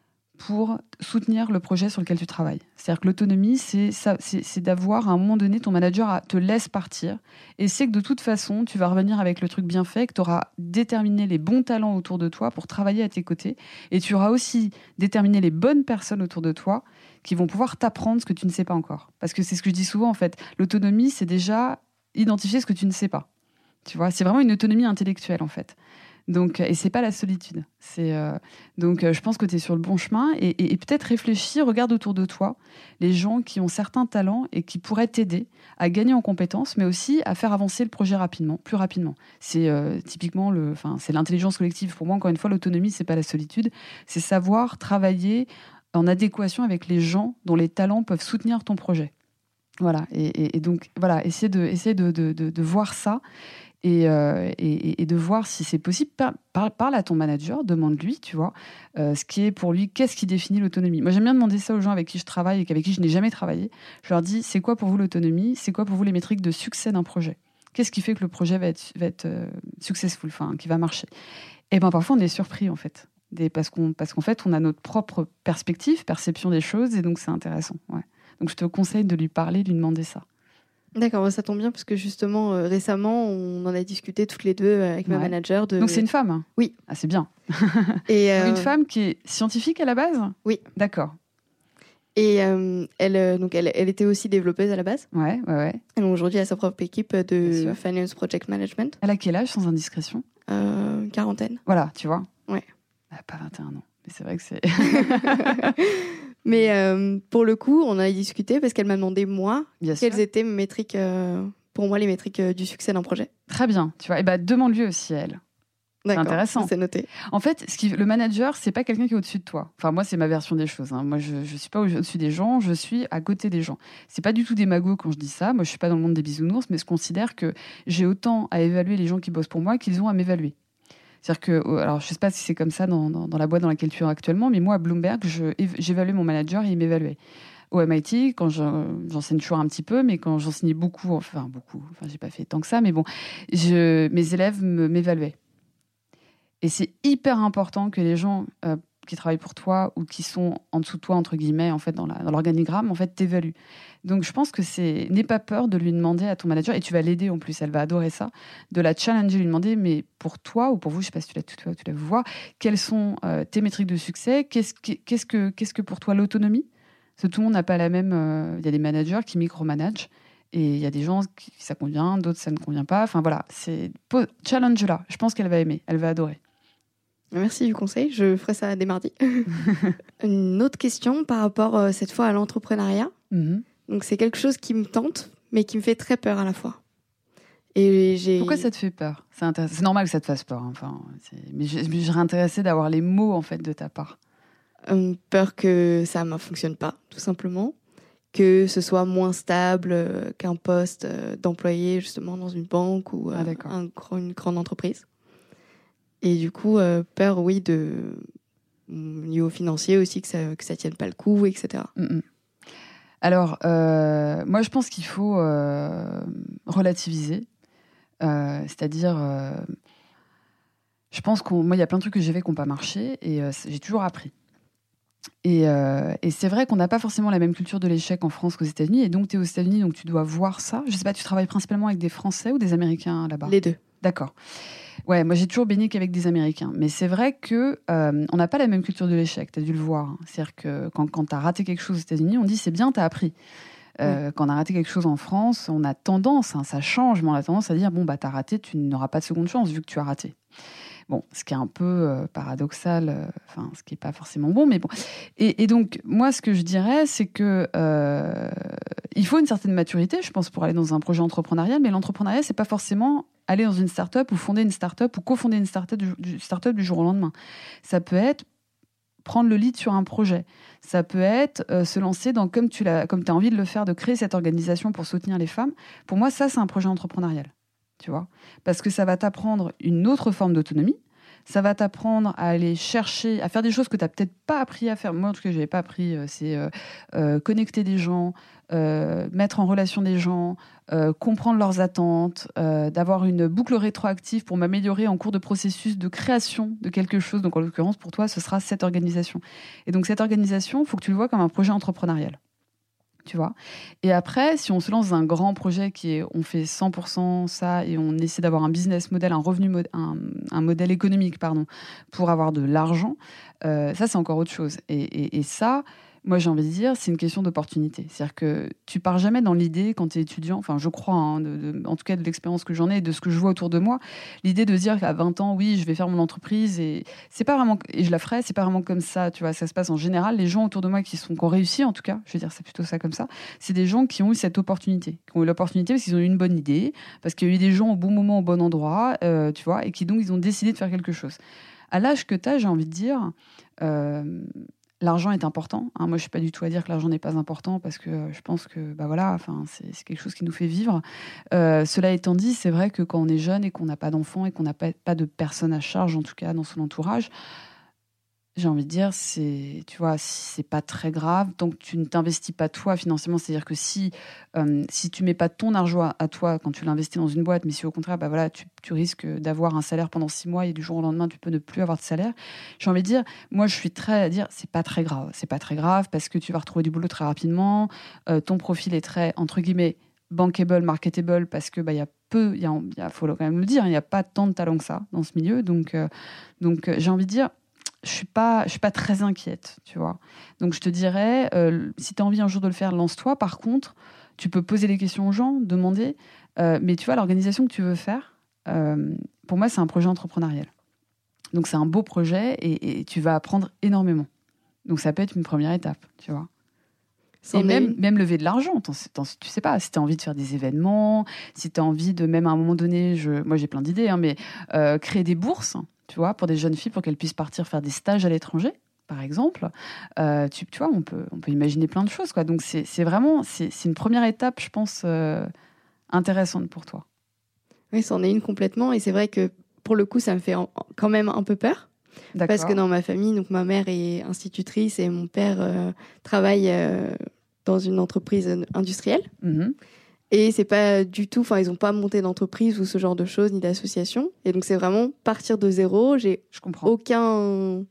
pour soutenir le projet sur lequel tu travailles. C'est-à-dire que l'autonomie, c'est, ça, c'est, c'est d'avoir, à un moment donné, ton manager te laisse partir et c'est que de toute façon, tu vas revenir avec le truc bien fait, que tu auras déterminé les bons talents autour de toi pour travailler à tes côtés et tu auras aussi déterminé les bonnes personnes autour de toi qui vont pouvoir t'apprendre ce que tu ne sais pas encore. Parce que c'est ce que je dis souvent, en fait. L'autonomie, c'est déjà identifier ce que tu ne sais pas. Tu vois, c'est vraiment une autonomie intellectuelle, en fait. Donc, et c'est pas la solitude. C'est, euh, donc, euh, je pense que tu es sur le bon chemin et, et, et peut-être réfléchir, regarde autour de toi les gens qui ont certains talents et qui pourraient t'aider à gagner en compétences, mais aussi à faire avancer le projet rapidement, plus rapidement. C'est euh, typiquement le, enfin, c'est l'intelligence collective. Pour moi, encore une fois, l'autonomie, c'est pas la solitude, c'est savoir travailler en adéquation avec les gens dont les talents peuvent soutenir ton projet. Voilà. Et, et, et donc, voilà, essayer de, essayer de, de, de, de voir ça. Et, euh, et, et de voir si c'est possible. Par, par, parle à ton manager, demande-lui, tu vois, euh, ce qui est pour lui, qu'est-ce qui définit l'autonomie. Moi, j'aime bien demander ça aux gens avec qui je travaille et avec qui je n'ai jamais travaillé. Je leur dis, c'est quoi pour vous l'autonomie ? C'est quoi pour vous les métriques de succès d'un projet ? Qu'est-ce qui fait que le projet va être, va être euh, successful, enfin, qui va marcher ? Et bien, parfois, on est surpris, en fait. Des, parce, qu'on, parce qu'en fait, on a notre propre perspective, perception des choses, et donc c'est intéressant. Ouais. Donc, je te conseille de lui parler, de lui demander ça. D'accord, ça tombe bien parce que justement, euh, récemment, on en a discuté toutes les deux avec ma Ouais. manager. De... Donc c'est une femme ? Oui. Ah, c'est bien. Et, euh... Une femme qui est scientifique à la base ? Oui. D'accord. Et euh, elle, euh, donc elle, elle était aussi développeuse à la base. Ouais, ouais, ouais. Et donc aujourd'hui, elle a sa propre équipe de Finance Project Management. Elle a quel âge, sans indiscrétion ? euh, Quarantaine. Voilà, tu vois. Ouais. Elle n'a pas vingt et un ans. Mais c'est vrai que c'est... Mais euh, pour le coup, on en a discuté parce qu'elle m'a demandé, moi, Bien quelles sûr. étaient mes métriques, euh, pour moi, les métriques euh, du succès d'un projet. Très bien, tu vois. Et ben demande-lui aussi à elle. D'accord, intéressant. c'est noté. En fait, ce qui, le manager, c'est pas quelqu'un qui est au-dessus de toi. Enfin, moi, c'est ma version des choses. Hein. Moi, je, je suis pas au-dessus des gens, je suis à côté des gens. C'est pas du tout des magots quand je dis ça. Moi, je suis pas dans le monde des bisounours, mais je considère que j'ai autant à évaluer les gens qui bossent pour moi qu'ils ont à m'évaluer. C'est-à-dire que, alors, je sais pas si c'est comme ça dans, dans, dans la boîte dans laquelle tu es actuellement, mais moi, à Bloomberg, je, j'évaluais mon manager et il m'évaluait. Au M I T, quand je, j'enseigne toujours un petit peu, mais quand j'enseignais beaucoup, enfin beaucoup, enfin j'ai pas fait tant que ça, mais bon, je, mes élèves me, m'évaluaient. Et c'est hyper important que les gens euh, qui travaillent pour toi ou qui sont en dessous de toi, entre guillemets, en fait, dans, la, dans l'organigramme, en fait, t'évaluent. Donc, je pense que c'est... N'aie pas peur de lui demander à ton manager, et tu vas l'aider en plus, elle va adorer ça, de la challenger, lui demander, mais pour toi ou pour vous, je sais pas si tu l'as, tu l'as, tu l'as vu voir, quelles sont euh, tes métriques de succès ? Qu'est-ce, qu'est-ce, que, qu'est-ce que pour toi l'autonomie ? Parce que tout le monde n'a pas la même... Il euh, y a des managers qui micromanagent, et il y a des gens qui ça convient, d'autres ça ne convient pas. Enfin voilà, c'est challenge-là. Je pense qu'elle va aimer, elle va adorer. Merci du conseil, je ferai ça dès mardi. Une autre question par rapport euh, cette fois à l'entrepreneuriat. Mm-hmm. Donc c'est quelque chose qui me tente, mais qui me fait très peur à la fois. Et j'ai... Pourquoi ça te fait peur ? C'est, intéress- c'est normal que ça te fasse peur. Hein. Enfin, c'est... Mais je, je serais intéressée d'avoir les mots en fait de ta part. Euh, peur que ça ne fonctionne pas, tout simplement. Que ce soit moins stable euh, qu'un poste euh, d'employé justement dans une banque ou euh, ah, un, une grande entreprise. Et du coup, euh, peur, oui, de niveau financier aussi, que ça que ça tienne pas le coup, et cetera. Mm-mm. Alors, euh, moi, je pense qu'il faut euh, relativiser. Euh, c'est-à-dire, euh, Je pense que moi, il y a plein de trucs que j'ai fait qui n'ont pas marché et euh, j'ai toujours appris. Et, euh, et c'est vrai qu'on n'a pas forcément la même culture de l'échec en France qu'aux États-Unis. Et donc, tu es aux États-Unis, donc tu dois voir ça. Je sais pas, tu travailles principalement avec des Français ou des Américains là-bas ? Les deux. D'accord. Ouais, moi j'ai toujours baigné qu'avec des Américains. Mais c'est vrai qu'on euh, n'a pas la même culture de l'échec, tu as dû le voir. Hein. C'est-à-dire que quand, quand tu as raté quelque chose aux États-Unis, on dit c'est bien, tu as appris. Euh, ouais. Quand on a raté quelque chose en France, on a tendance, hein, ça change, mais on a tendance à dire bon, bah, tu as raté, tu n'auras pas de seconde chance vu que tu as raté. Bon, ce qui est un peu euh, paradoxal, euh, enfin, ce qui n'est pas forcément bon, mais bon. Et, et donc, moi, ce que je dirais, c'est que euh, il faut une certaine maturité, je pense, pour aller dans un projet entrepreneurial, mais l'entrepreneuriat, c'est pas forcément aller dans une start-up ou fonder une start-up ou cofonder une start-up du, du, start-up du jour au lendemain. Ça peut être prendre le lead sur un projet. Ça peut être euh, se lancer dans, comme tu l'as, comme tu as envie de le faire, de créer cette organisation pour soutenir les femmes. Pour moi, ça, c'est un projet entrepreneurial. Tu vois, parce que ça va t'apprendre une autre forme d'autonomie, ça va t'apprendre à aller chercher, à faire des choses que tu n'as peut-être pas appris à faire. Moi, en tout cas, je n'avais pas appris, euh, c'est euh, euh, connecter des gens, euh, mettre en relation des gens, euh, comprendre leurs attentes, euh, d'avoir une boucle rétroactive pour m'améliorer en cours de processus de création de quelque chose. Donc, en l'occurrence, pour toi, ce sera cette organisation. Et donc, cette organisation, il faut que tu le vois comme un projet entrepreneurial. Tu vois. Et après, si on se lance dans un grand projet qui est, on fait cent pour cent ça et on essaie d'avoir un business model, un revenu, mo- un, un modèle économique, pardon, pour avoir de l'argent, euh, ça c'est encore autre chose. Et, et, et ça, moi j'ai envie de dire, c'est une question d'opportunité. C'est-à-dire que tu pars jamais dans l'idée quand tu es étudiant, enfin je crois, hein, de, de, en tout cas de l'expérience que j'en ai et de ce que je vois autour de moi, l'idée de dire qu'à vingt ans, oui, je vais faire mon entreprise et c'est pas vraiment, et je la ferai, c'est pas vraiment comme ça, tu vois, ça se passe en général. Les gens autour de moi qui sont, qui ont réussi, en tout cas, je veux dire, c'est plutôt ça comme ça, c'est des gens qui ont eu cette opportunité, qui ont eu l'opportunité parce qu'ils ont eu une bonne idée, parce qu'il y a eu des gens au bon moment, au bon endroit, euh, tu vois, et qui donc ils ont décidé de faire quelque chose. À l'âge que tu as, j'ai envie de dire, euh, l'argent est important. Hein. Moi, je ne suis pas du tout à dire que l'argent n'est pas important parce que euh, je pense que bah voilà, enfin, c'est, c'est quelque chose qui nous fait vivre. Euh, cela étant dit, c'est vrai que quand on est jeune et qu'on n'a pas d'enfants et qu'on n'a pas, pas de personnes à charge, en tout cas dans son entourage, j'ai envie de dire, c'est, tu vois, c'est pas très grave tant que tu ne t'investis pas toi financièrement. C'est-à-dire que si, euh, si tu mets pas ton argent à, à toi quand tu l'investis dans une boîte, mais si au contraire, bah voilà, tu, tu risques d'avoir un salaire pendant six mois et du jour au lendemain, tu peux ne plus avoir de salaire. J'ai envie de dire, moi, je suis très à dire, c'est pas très grave. C'est pas très grave parce que tu vas retrouver du boulot très rapidement. Euh, ton profil est très, entre guillemets, bankable, marketable parce que bah il y a peu, il y a, y a, faut quand même le dire, il n'y a pas tant de talent que ça dans ce milieu. Donc, euh, donc euh, j'ai envie de dire. Je suis pas, je suis pas très inquiète, tu vois. Donc je te dirais, euh, si tu as envie un jour de le faire, lance-toi. Par contre, tu peux poser les questions aux gens, demander. Euh, mais tu vois, l'organisation que tu veux faire, euh, pour moi, c'est un projet entrepreneurial. Donc c'est un beau projet et, et tu vas apprendre énormément. Donc ça peut être une première étape, tu vois. Et même, même lever de l'argent, t'en, t'en, tu sais pas, si tu as envie de faire des événements, si tu as envie de, même à un moment donné, je, moi j'ai plein d'idées, hein, mais euh, créer des bourses, tu vois, pour des jeunes filles, pour qu'elles puissent partir faire des stages à l'étranger, par exemple. Euh, tu, tu vois, on peut, on peut imaginer plein de choses, quoi. Donc c'est, c'est vraiment, c'est, c'est une première étape, je pense, euh, intéressante pour toi. Oui, c'en est une complètement, et c'est vrai que pour le coup, ça me fait en, quand même un peu peur. D'accord. Parce que dans ma famille, donc ma mère est institutrice et mon père euh, travaille euh, dans une entreprise industrielle. Mmh. Et c'est pas du tout, enfin, ils n'ont pas monté d'entreprise ou ce genre de choses, ni d'association. Et donc, c'est vraiment partir de zéro. J'ai Je comprends. aucun,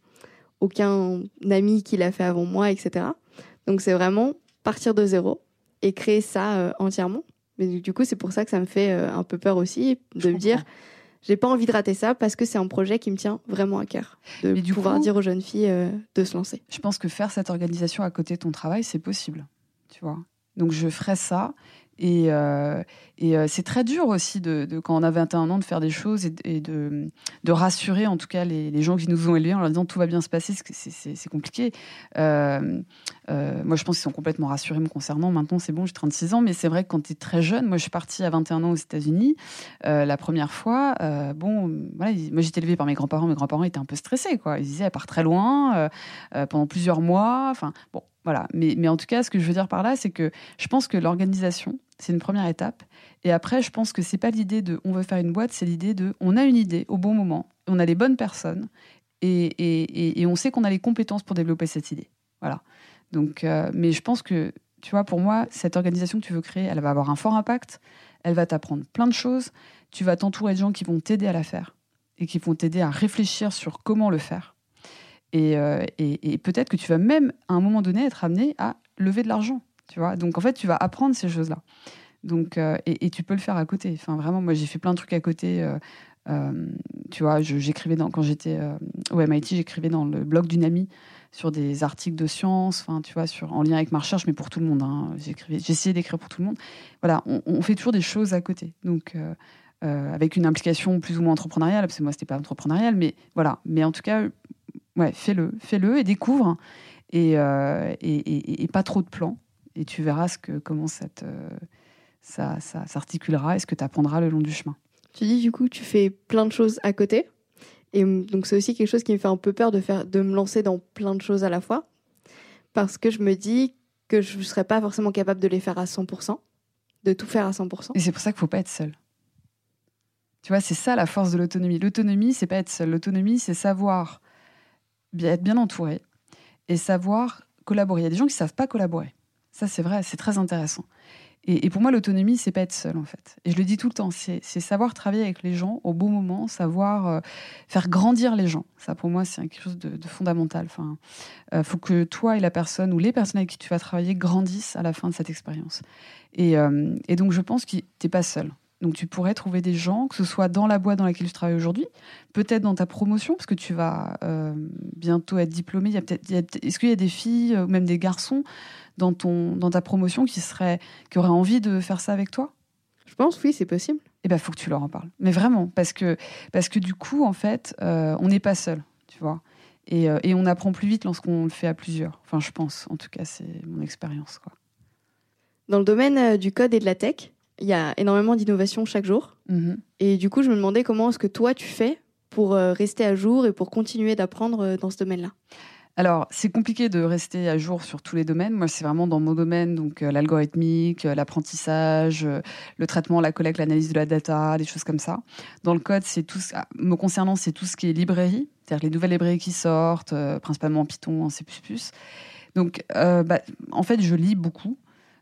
aucun ami qui l'a fait avant moi, et cetera. Donc, c'est vraiment partir de zéro et créer ça euh, entièrement. Mais du coup, c'est pour ça que ça me fait euh, un peu peur aussi de Je me comprends. dire... J'ai pas envie de rater ça parce que c'est un projet qui me tient vraiment à cœur. De pouvoir coup, dire aux jeunes filles euh, de se lancer. Je pense que faire cette organisation à côté de ton travail, c'est possible. Tu vois. Donc je ferai ça. Et, euh, et euh, c'est très dur aussi, de, de, quand on a vingt et un ans, de faire des choses et, et de, de rassurer en tout cas les, les gens qui nous ont élevés en leur disant tout va bien se passer, c'est, c'est, c'est compliqué. Euh, euh, moi, je pense qu'ils sont complètement rassurés me concernant. Maintenant, c'est bon, j'ai trente-six ans, mais c'est vrai que quand tu es très jeune, moi je suis partie à vingt et un ans aux États-Unis euh, la première fois. Euh, bon, voilà, moi j'étais élevée par mes grands-parents. Mes grands-parents étaient un peu stressés, quoi. Ils disaient elle part très loin euh, euh, pendant plusieurs mois. Enfin, bon. Voilà, mais, mais en tout cas, ce que je veux dire par là, c'est que je pense que l'organisation, c'est une première étape. Et après, je pense que c'est pas l'idée de on veut faire une boîte, c'est l'idée de on a une idée au bon moment, on a les bonnes personnes et, et, et, et on sait qu'on a les compétences pour développer cette idée. Voilà. Donc, euh, mais je pense que, tu vois, pour moi, cette organisation que tu veux créer, elle va avoir un fort impact, elle va t'apprendre plein de choses, tu vas t'entourer de gens qui vont t'aider à la faire. et qui vont t'aider à réfléchir sur comment le faire. Et, euh, et, et peut-être que tu vas même, à un moment donné, être amené à lever de l'argent. Tu vois, donc, en fait, tu vas apprendre ces choses-là. Donc, euh, et, et tu peux le faire à côté. Enfin, vraiment, moi, j'ai fait plein de trucs à côté. Euh, euh, tu vois, je, j'écrivais dans, quand j'étais euh, au M I T, j'écrivais dans le blog d'une amie sur des articles de science, enfin, tu vois, sur, en lien avec ma recherche, mais pour tout le monde. Hein. J'écrivais, j'essayais d'écrire pour tout le monde. Voilà, on, on fait toujours des choses à côté. Donc, euh, euh, avec une implication plus ou moins entrepreneuriale, parce que moi, c'était pas entrepreneurial, mais voilà. Mais en tout cas, ouais, fais-le, fais-le et découvre. Et, euh, et, et, et pas trop de plans. Et tu verras ce que, comment ça, te, ça, ça s'articulera et ce que tu apprendras le long du chemin. Tu dis du coup tu fais plein de choses à côté. Et donc c'est aussi quelque chose qui me fait un peu peur de, faire, de me lancer dans plein de choses à la fois. Parce que je me dis que je ne serais pas forcément capable de les faire à cent pour cent. De tout faire à cent pour cent. Et c'est pour ça qu'il ne faut pas être seul. Tu vois, c'est ça la force de l'autonomie. L'autonomie, c'est pas être seul. L'autonomie, c'est savoir bien, être bien entouré et savoir collaborer. Il y a des gens qui ne savent pas collaborer. Ça, c'est vrai, c'est très intéressant. Et, et pour moi, l'autonomie, c'est pas être seul, en fait. Et je le dis tout le temps, c'est, c'est savoir travailler avec les gens au bon moment, savoir euh, faire grandir les gens. Ça, pour moi, c'est quelque chose de, de fondamental. Enfin, euh, faut que toi et la personne, ou les personnes avec qui tu vas travailler, grandissent à la fin de cette expérience. Et, euh, et donc, je pense que t'es pas seul. Donc, tu pourrais trouver des gens, que ce soit dans la boîte dans laquelle tu travailles aujourd'hui, peut-être dans ta promotion, parce que tu vas euh, bientôt être diplômé. Il y a peut-être, il y a, est-ce qu'il y a des filles, ou même des garçons, dans, ton, dans ta promotion qui, seraient, qui auraient envie de faire ça avec toi ? Je pense, oui, c'est possible. Eh bien, il faut que tu leur en parles. Mais vraiment, parce que, parce que du coup, en fait, euh, on n'est pas seul, tu vois. Et, euh, et on apprend plus vite lorsqu'on le fait à plusieurs. Enfin, je pense. En tout cas, c'est mon expérience, quoi. Dans le domaine euh, du code et de la tech, il y a énormément d'innovations chaque jour. Mm-hmm. Et du coup, je me demandais comment est-ce que toi, tu fais pour euh, rester à jour et pour continuer d'apprendre euh, dans ce domaine-là. Alors, c'est compliqué de rester à jour sur tous les domaines. Moi, c'est vraiment dans mon domaine, donc euh, l'algorithmique, euh, l'apprentissage, euh, le traitement, la collecte, l'analyse de la data, des choses comme ça. Dans le code, c'est tout ce, ah, me concernant, c'est tout ce qui est librairie, c'est-à-dire les nouvelles librairies qui sortent, euh, principalement en Python, en C plus plus. Donc, euh, bah, en fait, je lis beaucoup.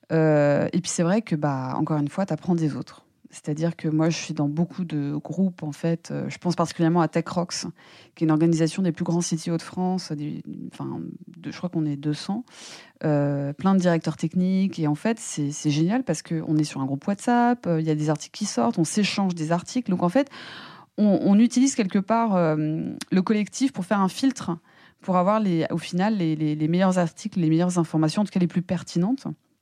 Euh, et puis, c'est vrai que, bah, encore une fois, tu apprends des autres. C'est-à-dire que moi, je suis dans beaucoup de groupes, en fait. Je pense particulièrement à TechRox, qui est une organisation des plus grands C T O de France. Des, enfin, de, je crois qu'on est deux cents. Euh, plein de directeurs techniques. Et en fait, c'est, c'est génial parce qu'on est sur un groupe WhatsApp, il euh, y a des articles qui sortent, on s'échange des articles. Donc, en fait, on, on utilise quelque part euh, le collectif pour faire un filtre, pour avoir, les, au final, les, les, les meilleurs articles, les meilleures informations, en tout cas les plus pertinentes.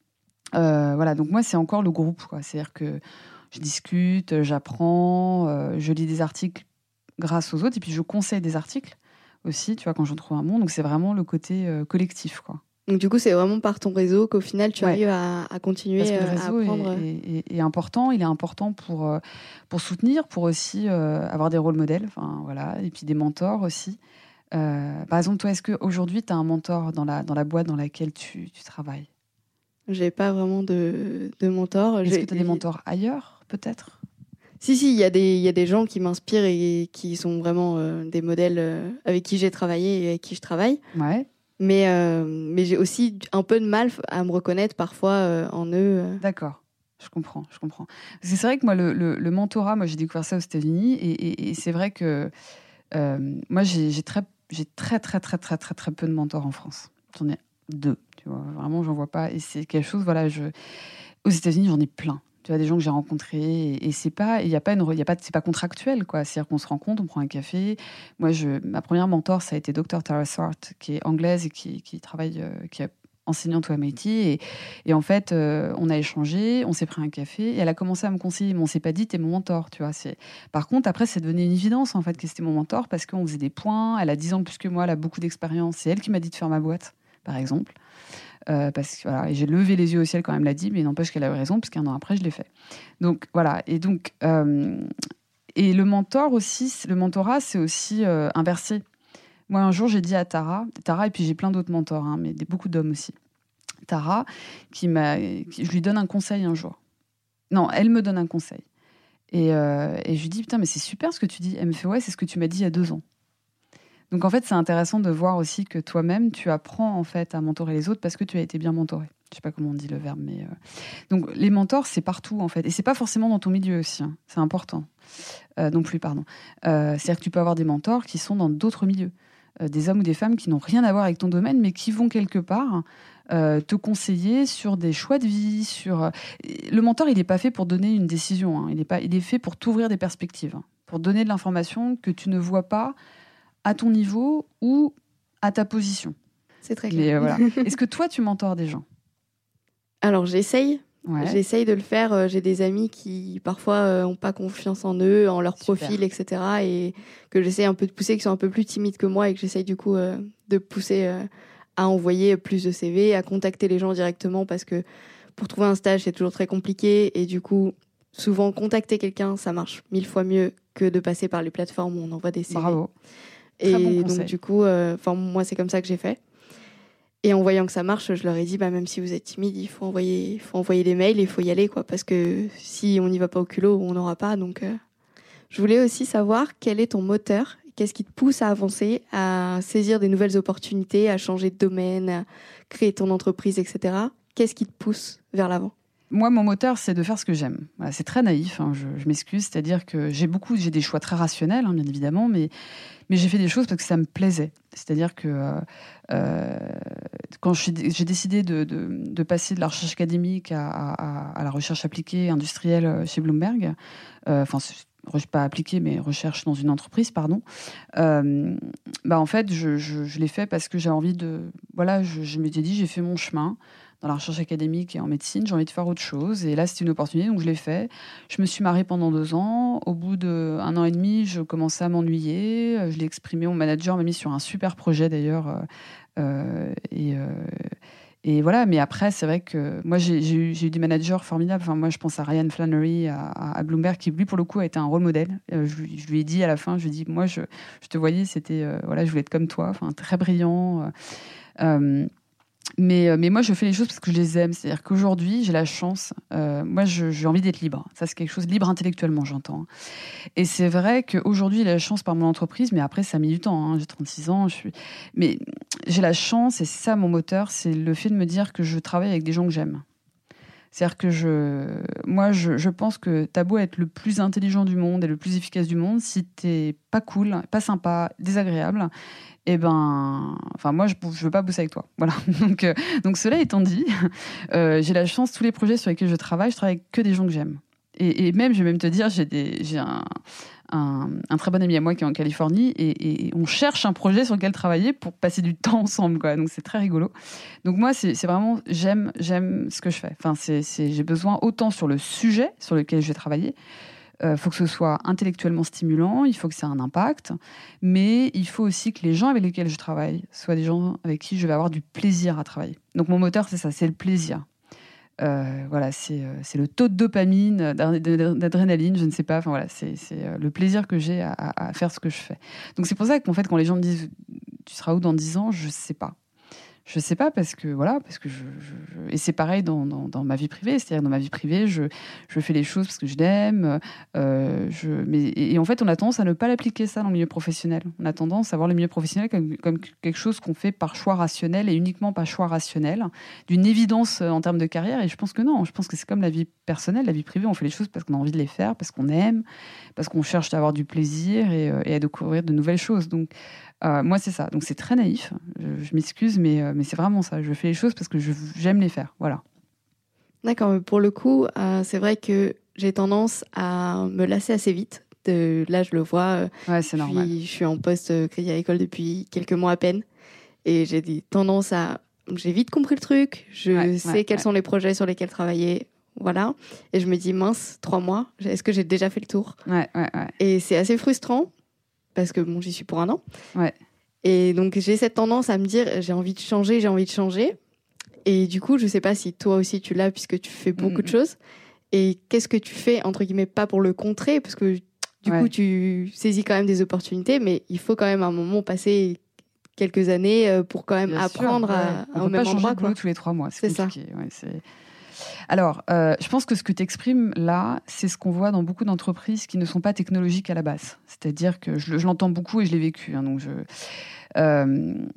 Euh, voilà, donc moi, c'est encore le groupe, quoi. C'est-à-dire que je discute, j'apprends, euh, je lis des articles grâce aux autres, et puis je conseille des articles aussi, tu vois, quand j'en trouve un bon. Donc c'est vraiment le côté euh, collectif, quoi. Donc du coup, c'est vraiment par ton réseau qu'au final, tu ouais. arrives à, à continuer Parce que le réseau à apprendre. Est, est, est, est important. Il est important pour, euh, pour soutenir, pour aussi euh, avoir des rôles modèles, enfin, voilà, et puis des mentors aussi. Euh, par exemple, toi, est-ce qu'aujourd'hui, tu as un mentor dans la, dans la boîte dans laquelle tu, tu travailles ? J'ai pas vraiment de, de mentor. Est-ce J'ai... que tu as des mentors ailleurs, peut-être ? Si, si, il y a des, il y a des gens qui m'inspirent et qui sont vraiment euh, des modèles euh, avec qui j'ai travaillé et avec qui je travaille. Ouais. Mais, euh, mais j'ai aussi un peu de mal à me reconnaître parfois euh, en eux. Euh. D'accord. Je comprends, je comprends. Parce que c'est vrai que moi, le, le, le mentorat, moi, j'ai découvert ça aux États-Unis et, et, et c'est vrai que euh, moi, j'ai, j'ai, très, j'ai très, très, très, très, très, très peu de mentors en France. J'en ai deux, tu vois. Vraiment, j'en vois pas. Et c'est quelque chose, voilà, je... aux États-Unis, j'en ai plein. Tu vois, des gens que j'ai rencontrés et, et c'est pas, il y a pas une, il y a pas, c'est pas contractuel, quoi. C'est-à-dire qu'on se rencontre, on prend un café. Moi, je, ma première mentor, ça a été docteur Tara Swart, qui est anglaise et qui, qui travaille, euh, qui est enseignante au M I T. Et, et en fait, euh, on a échangé, on s'est pris un café et elle a commencé à me conseiller. Mais on s'est pas dit, t'es mon mentor, tu vois. C'est... Par contre, après, c'est devenu une évidence, en fait, que c'était mon mentor parce qu'on faisait des points. Elle a dix ans de plus que moi, elle a beaucoup d'expérience. C'est elle qui m'a dit de faire ma boîte, par exemple. Euh, parce que voilà, et j'ai levé les yeux au ciel quand elle me l'a dit, mais n'empêche qu'elle avait raison, parce qu'un an après, je l'ai fait. Donc voilà, et donc euh, et le mentor aussi, le mentorat, c'est aussi euh, inversé. Moi, un jour, j'ai dit à Tara, Tara, et puis j'ai plein d'autres mentors, hein, mais des, beaucoup d'hommes aussi. Tara, qui m'a, qui, je lui donne un conseil un jour. Non, elle me donne un conseil. Et, euh, et je lui dis, putain, mais c'est super ce que tu dis. Elle me fait, ouais, c'est ce que tu m'as dit il y a deux ans. Donc en fait, c'est intéressant de voir aussi que toi-même, tu apprends en fait à mentorer les autres parce que tu as été bien mentoré. Je sais pas comment on dit le verbe, mais euh... donc les mentors, c'est partout en fait, et c'est pas forcément dans ton milieu aussi. Hein. C'est important. Euh, non plus, pardon. Euh, c'est-à-dire que tu peux avoir des mentors qui sont dans d'autres milieux. Euh, des hommes ou des femmes qui n'ont rien à voir avec ton domaine, mais qui vont quelque part euh, te conseiller sur des choix de vie. Sur... Le mentor, il n'est pas fait pour donner une décision. Hein. Il est pas... il est fait pour t'ouvrir des perspectives, hein, pour donner de l'information que tu ne vois pas à ton niveau ou à ta position. C'est très clair. Mais, euh, voilà. Est-ce que toi, tu mentors des gens ? Alors, j'essaye. Ouais. J'essaye de le faire. J'ai des amis qui, parfois, n'ont pas confiance en eux, en leur Super. profil, et cetera. Et que j'essaye un peu de pousser, qui sont un peu plus timides que moi et que j'essaye du coup euh, de pousser euh, à envoyer plus de C V, à contacter les gens directement parce que pour trouver un stage, c'est toujours très compliqué. Et du coup, souvent, contacter quelqu'un, ça marche mille fois mieux que de passer par les plateformes où on envoie des C V. Bravo. Et Très bon donc, conseil. du coup, euh, moi, c'est comme ça que j'ai fait. Et en voyant que ça marche, je leur ai dit, bah, même si vous êtes timide, il faut envoyer, il faut envoyer des mails, il faut y aller, quoi, parce que si on n'y va pas au culot, on n'aura pas. Donc, euh... je voulais aussi savoir quel est ton moteur, qu'est-ce qui te pousse à avancer, à saisir des nouvelles opportunités, à changer de domaine, à créer ton entreprise, et cetera. Qu'est-ce qui te pousse vers l'avant ? Moi, mon moteur, c'est de faire ce que j'aime. Voilà, c'est très naïf, hein, je, je m'excuse. C'est-à-dire que j'ai beaucoup, j'ai des choix très rationnels, hein, bien évidemment, mais, mais j'ai fait des choses parce que ça me plaisait. C'est-à-dire que euh, euh, quand je suis, j'ai décidé de, de, de passer de la recherche académique à, à, à la recherche appliquée industrielle chez Bloomberg, euh, enfin, pas appliquée, mais recherche dans une entreprise, pardon, euh, bah, en fait, je, je, je l'ai fait parce que j'ai envie de... Voilà, je, je m'étais dit, j'ai fait mon chemin dans la recherche académique et en médecine, j'ai envie de faire autre chose. Et là, c'était une opportunité, donc je l'ai fait. Je me suis mariée pendant deux ans. Au bout d'un an et demi, je commençais à m'ennuyer. Je l'ai exprimé, mon manager m'a mis sur un super projet d'ailleurs. Euh, et, euh, et voilà, mais après, c'est vrai que moi, j'ai eu, eu des managers formidables. Enfin, moi, je pense à Ryan Flannery, à, à Bloomberg, qui, lui, pour le coup, a été un rôle modèle. Euh, je, je lui ai dit à la fin, je lui ai dit, moi, je, je te voyais, c'était, euh, voilà, je voulais être comme toi, enfin, très brillant. Euh, Mais, mais moi, je fais les choses parce que je les aime. C'est-à-dire qu'aujourd'hui, j'ai la chance. Euh, moi, j'ai envie d'être libre. Ça, c'est quelque chose libre intellectuellement, j'entends. Et c'est vrai qu'aujourd'hui, j'ai la chance par mon entreprise, mais après, ça a mis du temps. Hein. J'ai trente-six ans. Je suis... Mais j'ai la chance, et c'est ça mon moteur, c'est le fait de me dire que je travaille avec des gens que j'aime. C'est-à-dire que je, moi, je, je pense que t'as beau être le plus intelligent du monde et le plus efficace du monde, si t'es pas cool, pas sympa, désagréable, eh ben, enfin moi, je ne veux pas bosser avec toi. Voilà. Donc, euh, donc cela étant dit, euh, j'ai la chance, tous les projets sur lesquels je travaille, je travaille avec que des gens que j'aime. Et, et même, je vais même te dire, j'ai des, j'ai un, un, un très bon ami à moi qui est en Californie et, et on cherche un projet sur lequel travailler pour passer du temps ensemble, quoi. Donc c'est très rigolo. Donc moi, c'est vraiment, j'aime, j'aime ce que je fais. Enfin, c'est, c'est, j'ai besoin autant sur le sujet sur lequel je vais travailler. Il euh, faut que ce soit intellectuellement stimulant, il faut que ça ait un impact, mais il faut aussi que les gens avec lesquels je travaille soient des gens avec qui je vais avoir du plaisir à travailler. Donc mon moteur, c'est ça, c'est le plaisir. Euh, voilà, c'est c'est le taux de dopamine, d'adrénaline, je ne sais pas. Enfin voilà, c'est le plaisir que j'ai à, à faire ce que je fais. Donc c'est pour ça qu'en fait, quand les gens me disent tu seras où dans dix ans, je ne sais pas. Je sais pas parce que voilà parce que je, je, je... et c'est pareil dans, dans, dans ma vie privée, c'est-à-dire dans ma vie privée je, je fais les choses parce que je l'aime, euh, je mais et, et en fait on a tendance à ne pas l'appliquer ça dans le milieu professionnel. On a tendance à voir le milieu professionnel comme, comme quelque chose qu'on fait par choix rationnel et uniquement par choix rationnel, d'une évidence en termes de carrière. Et je pense que non, je pense que c'est comme la vie personnelle, la vie privée, on fait les choses parce qu'on a envie de les faire, parce qu'on aime, parce qu'on cherche à avoir du plaisir et, et à découvrir de nouvelles choses. Donc Euh, moi, c'est ça. Donc, c'est très naïf. Je, je m'excuse, mais, euh, mais c'est vraiment ça. Je fais les choses parce que j'aime les faire. Voilà. D'accord. Mais pour le coup, euh, c'est vrai que j'ai tendance à me lasser assez vite. De, là, je le vois. Euh, ouais, c'est normal. Je suis en poste Crédit Agricole depuis quelques mois à peine. Et j'ai des tendances à... J'ai vite compris le truc. Je ouais, sais ouais, quels ouais. sont les projets sur lesquels travailler. Voilà. Et je me dis, mince, trois mois. Est-ce que j'ai déjà fait le tour ? Ouais, ouais, ouais. Et c'est assez frustrant. Parce que bon, j'y suis pour un an. Ouais. Et donc, j'ai cette tendance à me dire, j'ai envie de changer, j'ai envie de changer. Et du coup, je ne sais pas si toi aussi tu l'as, puisque tu fais beaucoup mmh. de choses. Et qu'est-ce que tu fais, entre guillemets, pas pour le contrer, parce que du ouais. coup, tu saisis quand même des opportunités, mais il faut quand même à un moment passer quelques années pour quand même Bien apprendre sûr, ouais. à, On au peut même pas endroit. changer de boulot tous les trois mois, c'est compliqué. Ça. Ouais, c'est... Alors, euh, je pense que ce que tu exprimes là, c'est ce qu'on voit dans beaucoup d'entreprises qui ne sont pas technologiques à la base. C'est-à-dire que je, je l'entends beaucoup et je l'ai vécu. Hein, donc je, euh,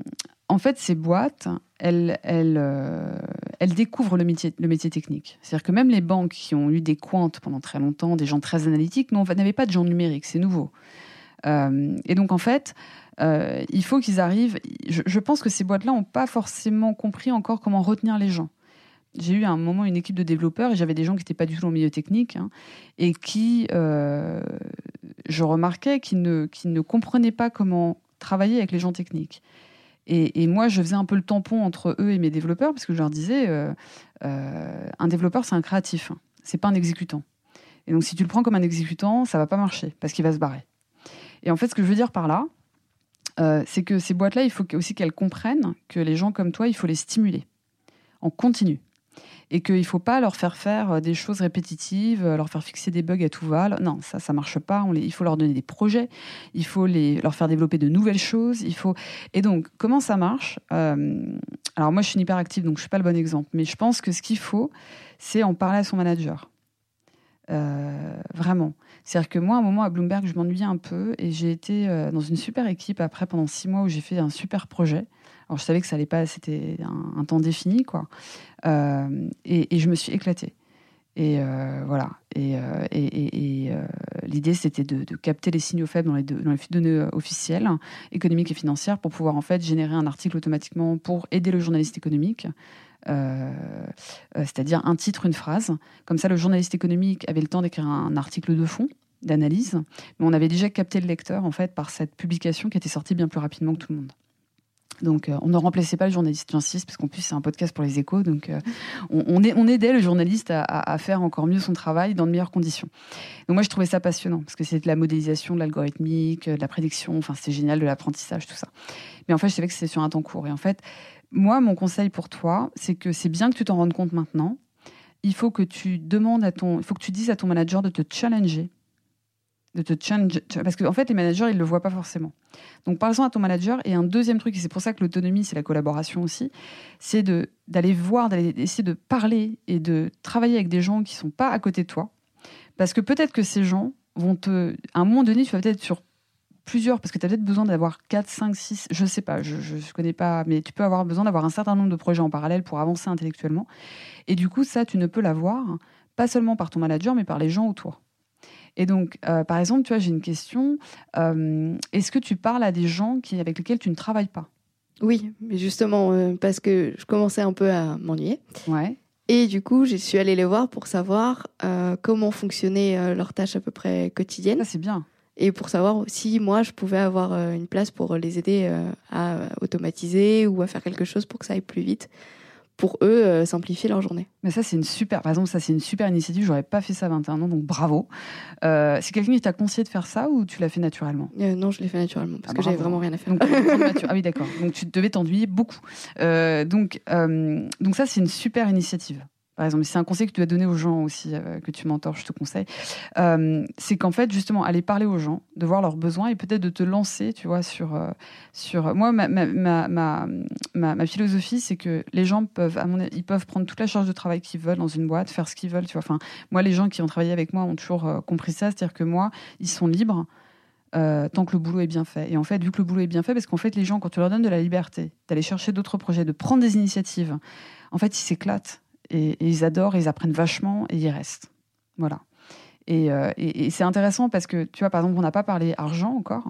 en fait, ces boîtes, elles, elles, euh, elles découvrent le métier, le métier technique. C'est-à-dire que même les banques qui ont eu des quants pendant très longtemps, des gens très analytiques, n'avaient pas de gens numériques, c'est nouveau. Euh, et donc, en fait, euh, il faut qu'ils arrivent... Je, je pense que ces boîtes-là n'ont pas forcément compris encore comment retenir les gens. J'ai eu à un moment une équipe de développeurs et j'avais des gens qui n'étaient pas du tout dans le milieu technique hein, et qui, euh, je remarquais, qui ne, qui ne comprenaient pas comment travailler avec les gens techniques. Et, et moi, je faisais un peu le tampon entre eux et mes développeurs parce que je leur disais, euh, euh, un développeur, c'est un créatif, hein, c'est pas un exécutant. Et donc, si tu le prends comme un exécutant, ça va pas marcher parce qu'il va se barrer. Et en fait, ce que je veux dire par là, euh, c'est que ces boîtes-là, il faut aussi qu'elles comprennent que les gens comme toi, il faut les stimuler en continu. Et qu'il ne faut pas leur faire faire des choses répétitives, leur faire fixer des bugs à tout va. Non, ça, ça ne marche pas. On les, il faut leur donner des projets, il faut les, leur faire développer de nouvelles choses. Il faut... Et donc, comment ça marche euh, Alors moi, je suis une hyperactive, donc je ne suis pas le bon exemple. Mais je pense que ce qu'il faut, c'est en parler à son manager. Euh, vraiment. C'est-à-dire que moi, à un moment, à Bloomberg, je m'ennuyais un peu et j'ai été euh, dans une super équipe après, pendant six mois, où j'ai fait un super projet. Alors, je savais que ça allait pas, c'était un, un temps défini, quoi. Euh, et, et je me suis éclatée. Et euh, voilà. Et, euh, et, et, et euh, l'idée, c'était de, de capter les signaux faibles dans les, deux, dans les flux de données officiels, économiques et financières, pour pouvoir en fait générer un article automatiquement pour aider le journaliste économique. Euh, euh, c'est-à-dire un titre, une phrase. Comme ça, le journaliste économique avait le temps d'écrire un article de fond, d'analyse, mais on avait déjà capté le lecteur en fait par cette publication qui était sortie bien plus rapidement que tout le monde. Donc, euh, on ne remplaçait pas le journaliste, j'insiste, parce qu'en plus, c'est un podcast pour les échos. Donc, euh, on, on, est, on aidait le journaliste à, à, à faire encore mieux son travail dans de meilleures conditions. Donc, moi, je trouvais ça passionnant, parce que c'était de la modélisation, de l'algorithmique, de la prédiction. Enfin, c'était génial, de l'apprentissage, tout ça. Mais en fait, je savais que c'était sur un temps court. Et en fait, moi, mon conseil pour toi, c'est que c'est bien que tu t'en rendes compte maintenant. Il faut que tu demandes à ton... Il faut que tu dises à ton manager de te challenger. De te challenge, parce qu'en en fait les managers ils le voient pas forcément. Donc parle-en à ton manager. Et un deuxième truc, et c'est pour ça que l'autonomie c'est la collaboration aussi, c'est de d'aller voir, d'aller essayer de parler et de travailler avec des gens qui sont pas à côté de toi, parce que peut-être que ces gens vont te, à un moment donné tu vas peut-être sur plusieurs, parce que tu as peut-être besoin d'avoir quatre, cinq, six, je sais pas, je, je, je connais pas, mais tu peux avoir besoin d'avoir un certain nombre de projets en parallèle pour avancer intellectuellement. Et du coup ça tu ne peux l'avoir pas seulement par ton manager mais par les gens autour. Et donc, euh, par exemple, tu vois, j'ai une question. Euh, est-ce que tu parles à des gens qui, avec lesquels tu ne travailles pas ? Oui, mais justement, euh, parce que je commençais un peu à m'ennuyer. Ouais. Et du coup, je suis allée les voir pour savoir euh, comment fonctionnaient euh, leurs tâches à peu près quotidiennes. Ça, c'est bien. Et pour savoir si moi, je pouvais avoir euh, une place pour les aider euh, à automatiser ou à faire quelque chose pour que ça aille plus vite. Pour eux, euh, simplifier leur journée. Mais ça, c'est une super... Par exemple, ça, c'est une super initiative. J'aurais pas fait ça à vingt et un ans, donc bravo. Euh, c'est quelqu'un qui t'a conseillé de faire ça ou tu l'as fait naturellement ? euh, Non, je l'ai fait naturellement, parce ah, que bravo. j'avais vraiment rien à faire. Donc, ah oui, d'accord. Donc, tu devais t'ennuyer beaucoup. Euh, donc, euh, donc ça, c'est une super initiative. Par exemple, c'est un conseil que tu dois donner aux gens aussi, euh, que tu mentors, je te conseille. Euh, c'est qu'en fait, justement, aller parler aux gens, de voir leurs besoins et peut-être de te lancer, tu vois, sur... Euh, sur... Moi, ma, ma, ma, ma, ma, ma philosophie, c'est que les gens peuvent, à mon avis, ils peuvent prendre toute la charge de travail qu'ils veulent dans une boîte, faire ce qu'ils veulent, tu vois. Enfin, moi, les gens qui ont travaillé avec moi ont toujours euh, compris ça, c'est-à-dire que moi, ils sont libres euh, tant que le boulot est bien fait. Et en fait, vu que le boulot est bien fait, parce qu'en fait, les gens, quand tu leur donnes de la liberté, d'aller chercher d'autres projets, de prendre des initiatives, en fait, ils s'éclatent. Et, et ils adorent, ils apprennent vachement et ils restent. Voilà. Et, euh, et, et c'est intéressant parce que, tu vois, par exemple, on n'a pas parlé argent encore.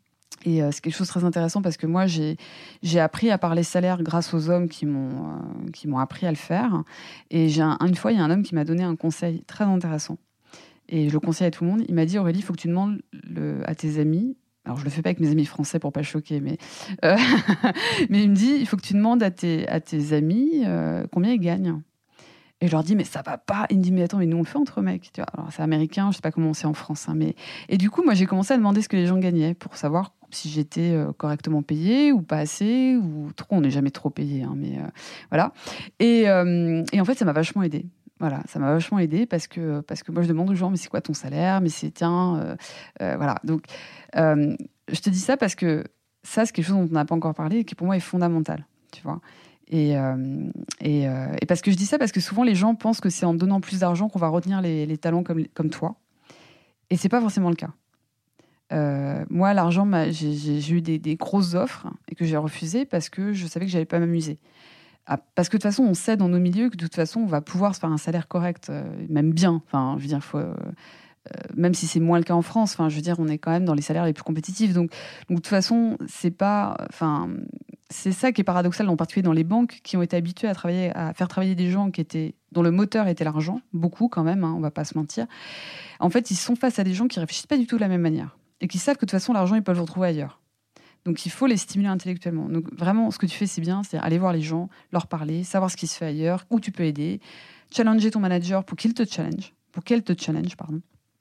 Et euh, c'est quelque chose de très intéressant parce que moi, j'ai, j'ai appris à parler salaire grâce aux hommes qui m'ont, euh, qui m'ont appris à le faire. Et j'ai un, une fois, il y a un homme qui m'a donné un conseil très intéressant. Et je le conseille à tout le monde. Il m'a dit, Aurélie, il faut que tu demandes le, à tes amis. Alors, je le fais pas avec mes amis français pour pas choquer, mais, euh, mais il me dit, il faut que tu demandes à tes, à tes amis euh, combien ils gagnent. Et je leur dis, mais ça va pas. Il me dit, mais attends, mais nous on le fait entre mecs. Tu vois, alors c'est américain, je sais pas comment c'est en France. Hein, mais... Et du coup, moi j'ai commencé à demander ce que les gens gagnaient pour savoir si j'étais euh, correctement payée ou pas assez ou trop. On n'est jamais trop payé, hein, mais euh, voilà. Et, euh, et en fait, ça m'a vachement aidée. Voilà, ça m'a vachement aidée parce que, parce que moi je demande aux gens, mais c'est quoi ton salaire ? Mais c'est tiens, euh, euh, voilà. Donc, euh, je te dis ça parce que ça, c'est quelque chose dont on n'a pas encore parlé et qui pour moi est fondamental, tu vois. Et, euh, et, euh, et parce que je dis ça parce que souvent les gens pensent que c'est en donnant plus d'argent qu'on va retenir les, les talents comme, comme toi. Et c'est pas forcément le cas. Euh, moi, l'argent, m'a, j'ai, j'ai, j'ai eu des, des grosses offres et que j'ai refusées parce que je savais que j'allais pas m'amuser. Ah, parce que de toute façon, on sait dans nos milieux que de toute façon, on va pouvoir se faire un salaire correct, euh, même bien. Enfin, je veux dire, faut, euh, même si c'est moins le cas en France. Enfin, je veux dire, on est quand même dans les salaires les plus compétitifs. Donc, donc de toute façon, c'est pas. Enfin, c'est ça qui est paradoxal, en particulier dans les banques qui ont été habituées à travailler, à faire travailler des gens qui étaient dont le moteur était l'argent, beaucoup quand même. Hein, on va pas se mentir. En fait, ils sont face à des gens qui réfléchissent pas du tout de la même manière et qui savent que de toute façon, l'argent, ils peuvent le retrouver ailleurs. Donc, il faut les stimuler intellectuellement. Donc, vraiment, ce que tu fais, c'est bien, c'est aller voir les gens, leur parler, savoir ce qui se fait ailleurs, où tu peux aider, challenger ton manager pour qu'il te challenge, pour qu'elle te challenge, pardon.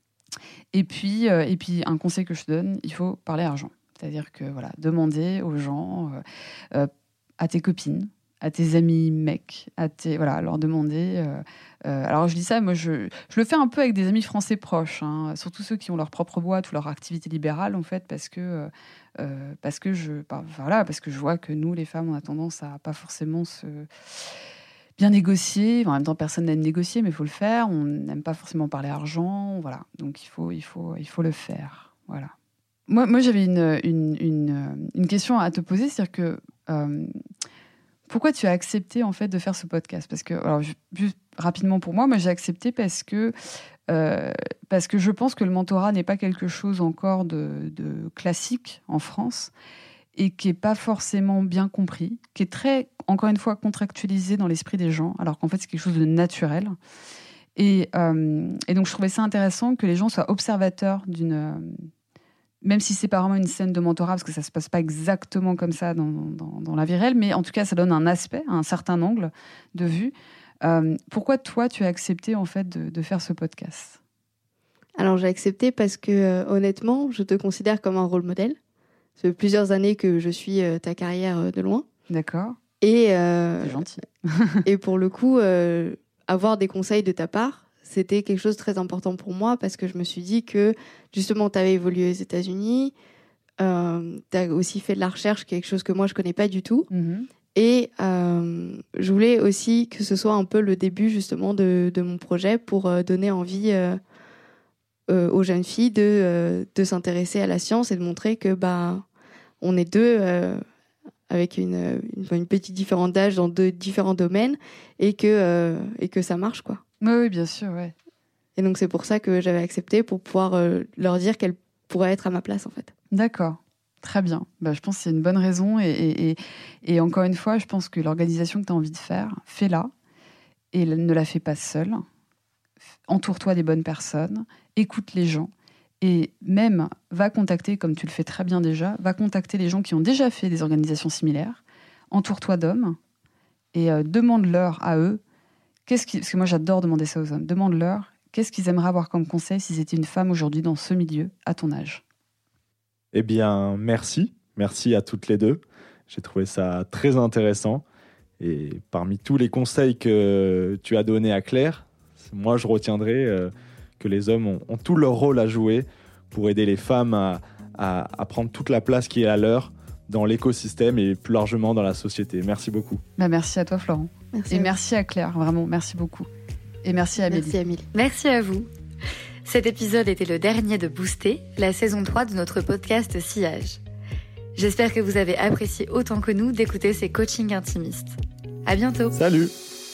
Et puis, euh, et puis, un conseil que je te donne, il faut parler argent. C'est-à-dire que, voilà, demander aux gens, euh, euh, à tes copines, à tes amis mecs, à tes, voilà, leur demander. Euh, euh, alors, je dis ça, moi, je, je le fais un peu avec des amis français proches, hein, surtout ceux qui ont leur propre boîte ou leur activité libérale, en fait, parce que... Euh, Euh, parce que je bah, voilà parce que je vois que nous les femmes on a tendance à pas forcément se bien négocier. En même temps, personne n'aime négocier, mais il faut le faire. On n'aime pas forcément parler argent, voilà. Donc il faut il faut il faut le faire, voilà. Moi moi j'avais une une une, une question à te poser, c'est-à-dire que euh, pourquoi tu as accepté en fait de faire ce podcast? Parce que alors juste rapidement pour moi, moi j'ai accepté parce que Euh, parce que je pense que le mentorat n'est pas quelque chose encore de, de classique en France et qui n'est pas forcément bien compris, qui est très, encore une fois, contractualisé dans l'esprit des gens, alors qu'en fait, c'est quelque chose de naturel. Et, euh, et donc, je trouvais ça intéressant que les gens soient observateurs d'une... Euh, même si c'est pas vraiment une scène de mentorat, parce que ça se passe pas exactement comme ça dans, dans, dans la vie réelle, mais en tout cas, ça donne un aspect, un certain angle de vue. Euh, pourquoi toi, tu as accepté en fait de, de faire ce podcast? Alors j'ai accepté parce que euh, honnêtement, je te considère comme un rôle modèle. Ça fait plusieurs années que je suis euh, ta carrière euh, de loin. D'accord. Et euh, c'est gentil. et pour le coup, euh, avoir des conseils de ta part, c'était quelque chose de très important pour moi parce que je me suis dit que justement, tu avais évolué aux États-Unis, euh, tu as aussi fait de la recherche, quelque chose que moi je connais pas du tout. Mm-hmm. Et euh, je voulais aussi que ce soit un peu le début justement de, de mon projet pour euh, donner envie euh, euh, aux jeunes filles de, euh, de s'intéresser à la science et de montrer que bah, on est deux euh, avec une, une, une petite différence d'âge dans deux différents domaines et que, euh, et que ça marche, quoi. Oui, oui, bien sûr, ouais. Et donc c'est pour ça que j'avais accepté, pour pouvoir euh, leur dire qu'elles pourraient être à ma place en fait. D'accord. Très bien. Bah, je pense que c'est une bonne raison. Et, et, et, et encore une fois, je pense que l'organisation que tu as envie de faire, fais-la. Et ne la fais pas seule. Entoure-toi des bonnes personnes. Écoute les gens. Et même, va contacter, comme tu le fais très bien déjà, va contacter les gens qui ont déjà fait des organisations similaires. Entoure-toi d'hommes. Et euh, demande-leur à eux, qu'est-ce qui, parce que moi j'adore demander ça aux hommes, demande-leur qu'est-ce qu'ils aimeraient avoir comme conseil s'ils étaient une femme aujourd'hui dans ce milieu, à ton âge. Eh bien, merci. Merci à toutes les deux. J'ai trouvé ça très intéressant. Et parmi tous les conseils que tu as donnés à Claire, moi, je retiendrai euh, que les hommes ont, ont tout leur rôle à jouer pour aider les femmes à, à, à prendre toute la place qui est à leur dans l'écosystème et plus largement dans la société. Merci beaucoup. Bah, merci à toi, Florent. Merci et à merci à Claire, vraiment, merci beaucoup. Et merci à Amélie. Merci Amélie. Merci à vous. Cet épisode était le dernier de Booster, la saison trois de notre podcast Sillage. J'espère que vous avez apprécié autant que nous d'écouter ces coachings intimistes. À bientôt. Salut.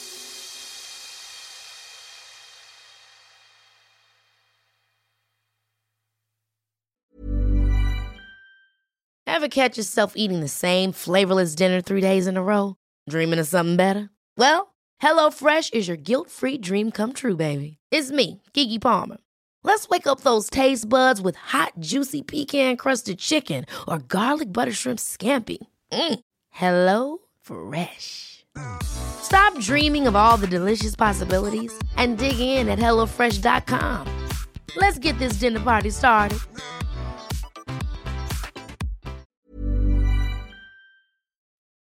Ever catch yourself eating the same flavorless dinner three days in a row? Dreaming of something better? Well, HelloFresh is your guilt-free dream come true, baby. It's me, Keke Palmer. Let's wake up those taste buds with hot, juicy pecan-crusted chicken or garlic butter shrimp scampi. Mm. Hello Fresh. Stop dreaming of all the delicious possibilities and dig in at hello fresh dot com. Let's get this dinner party started.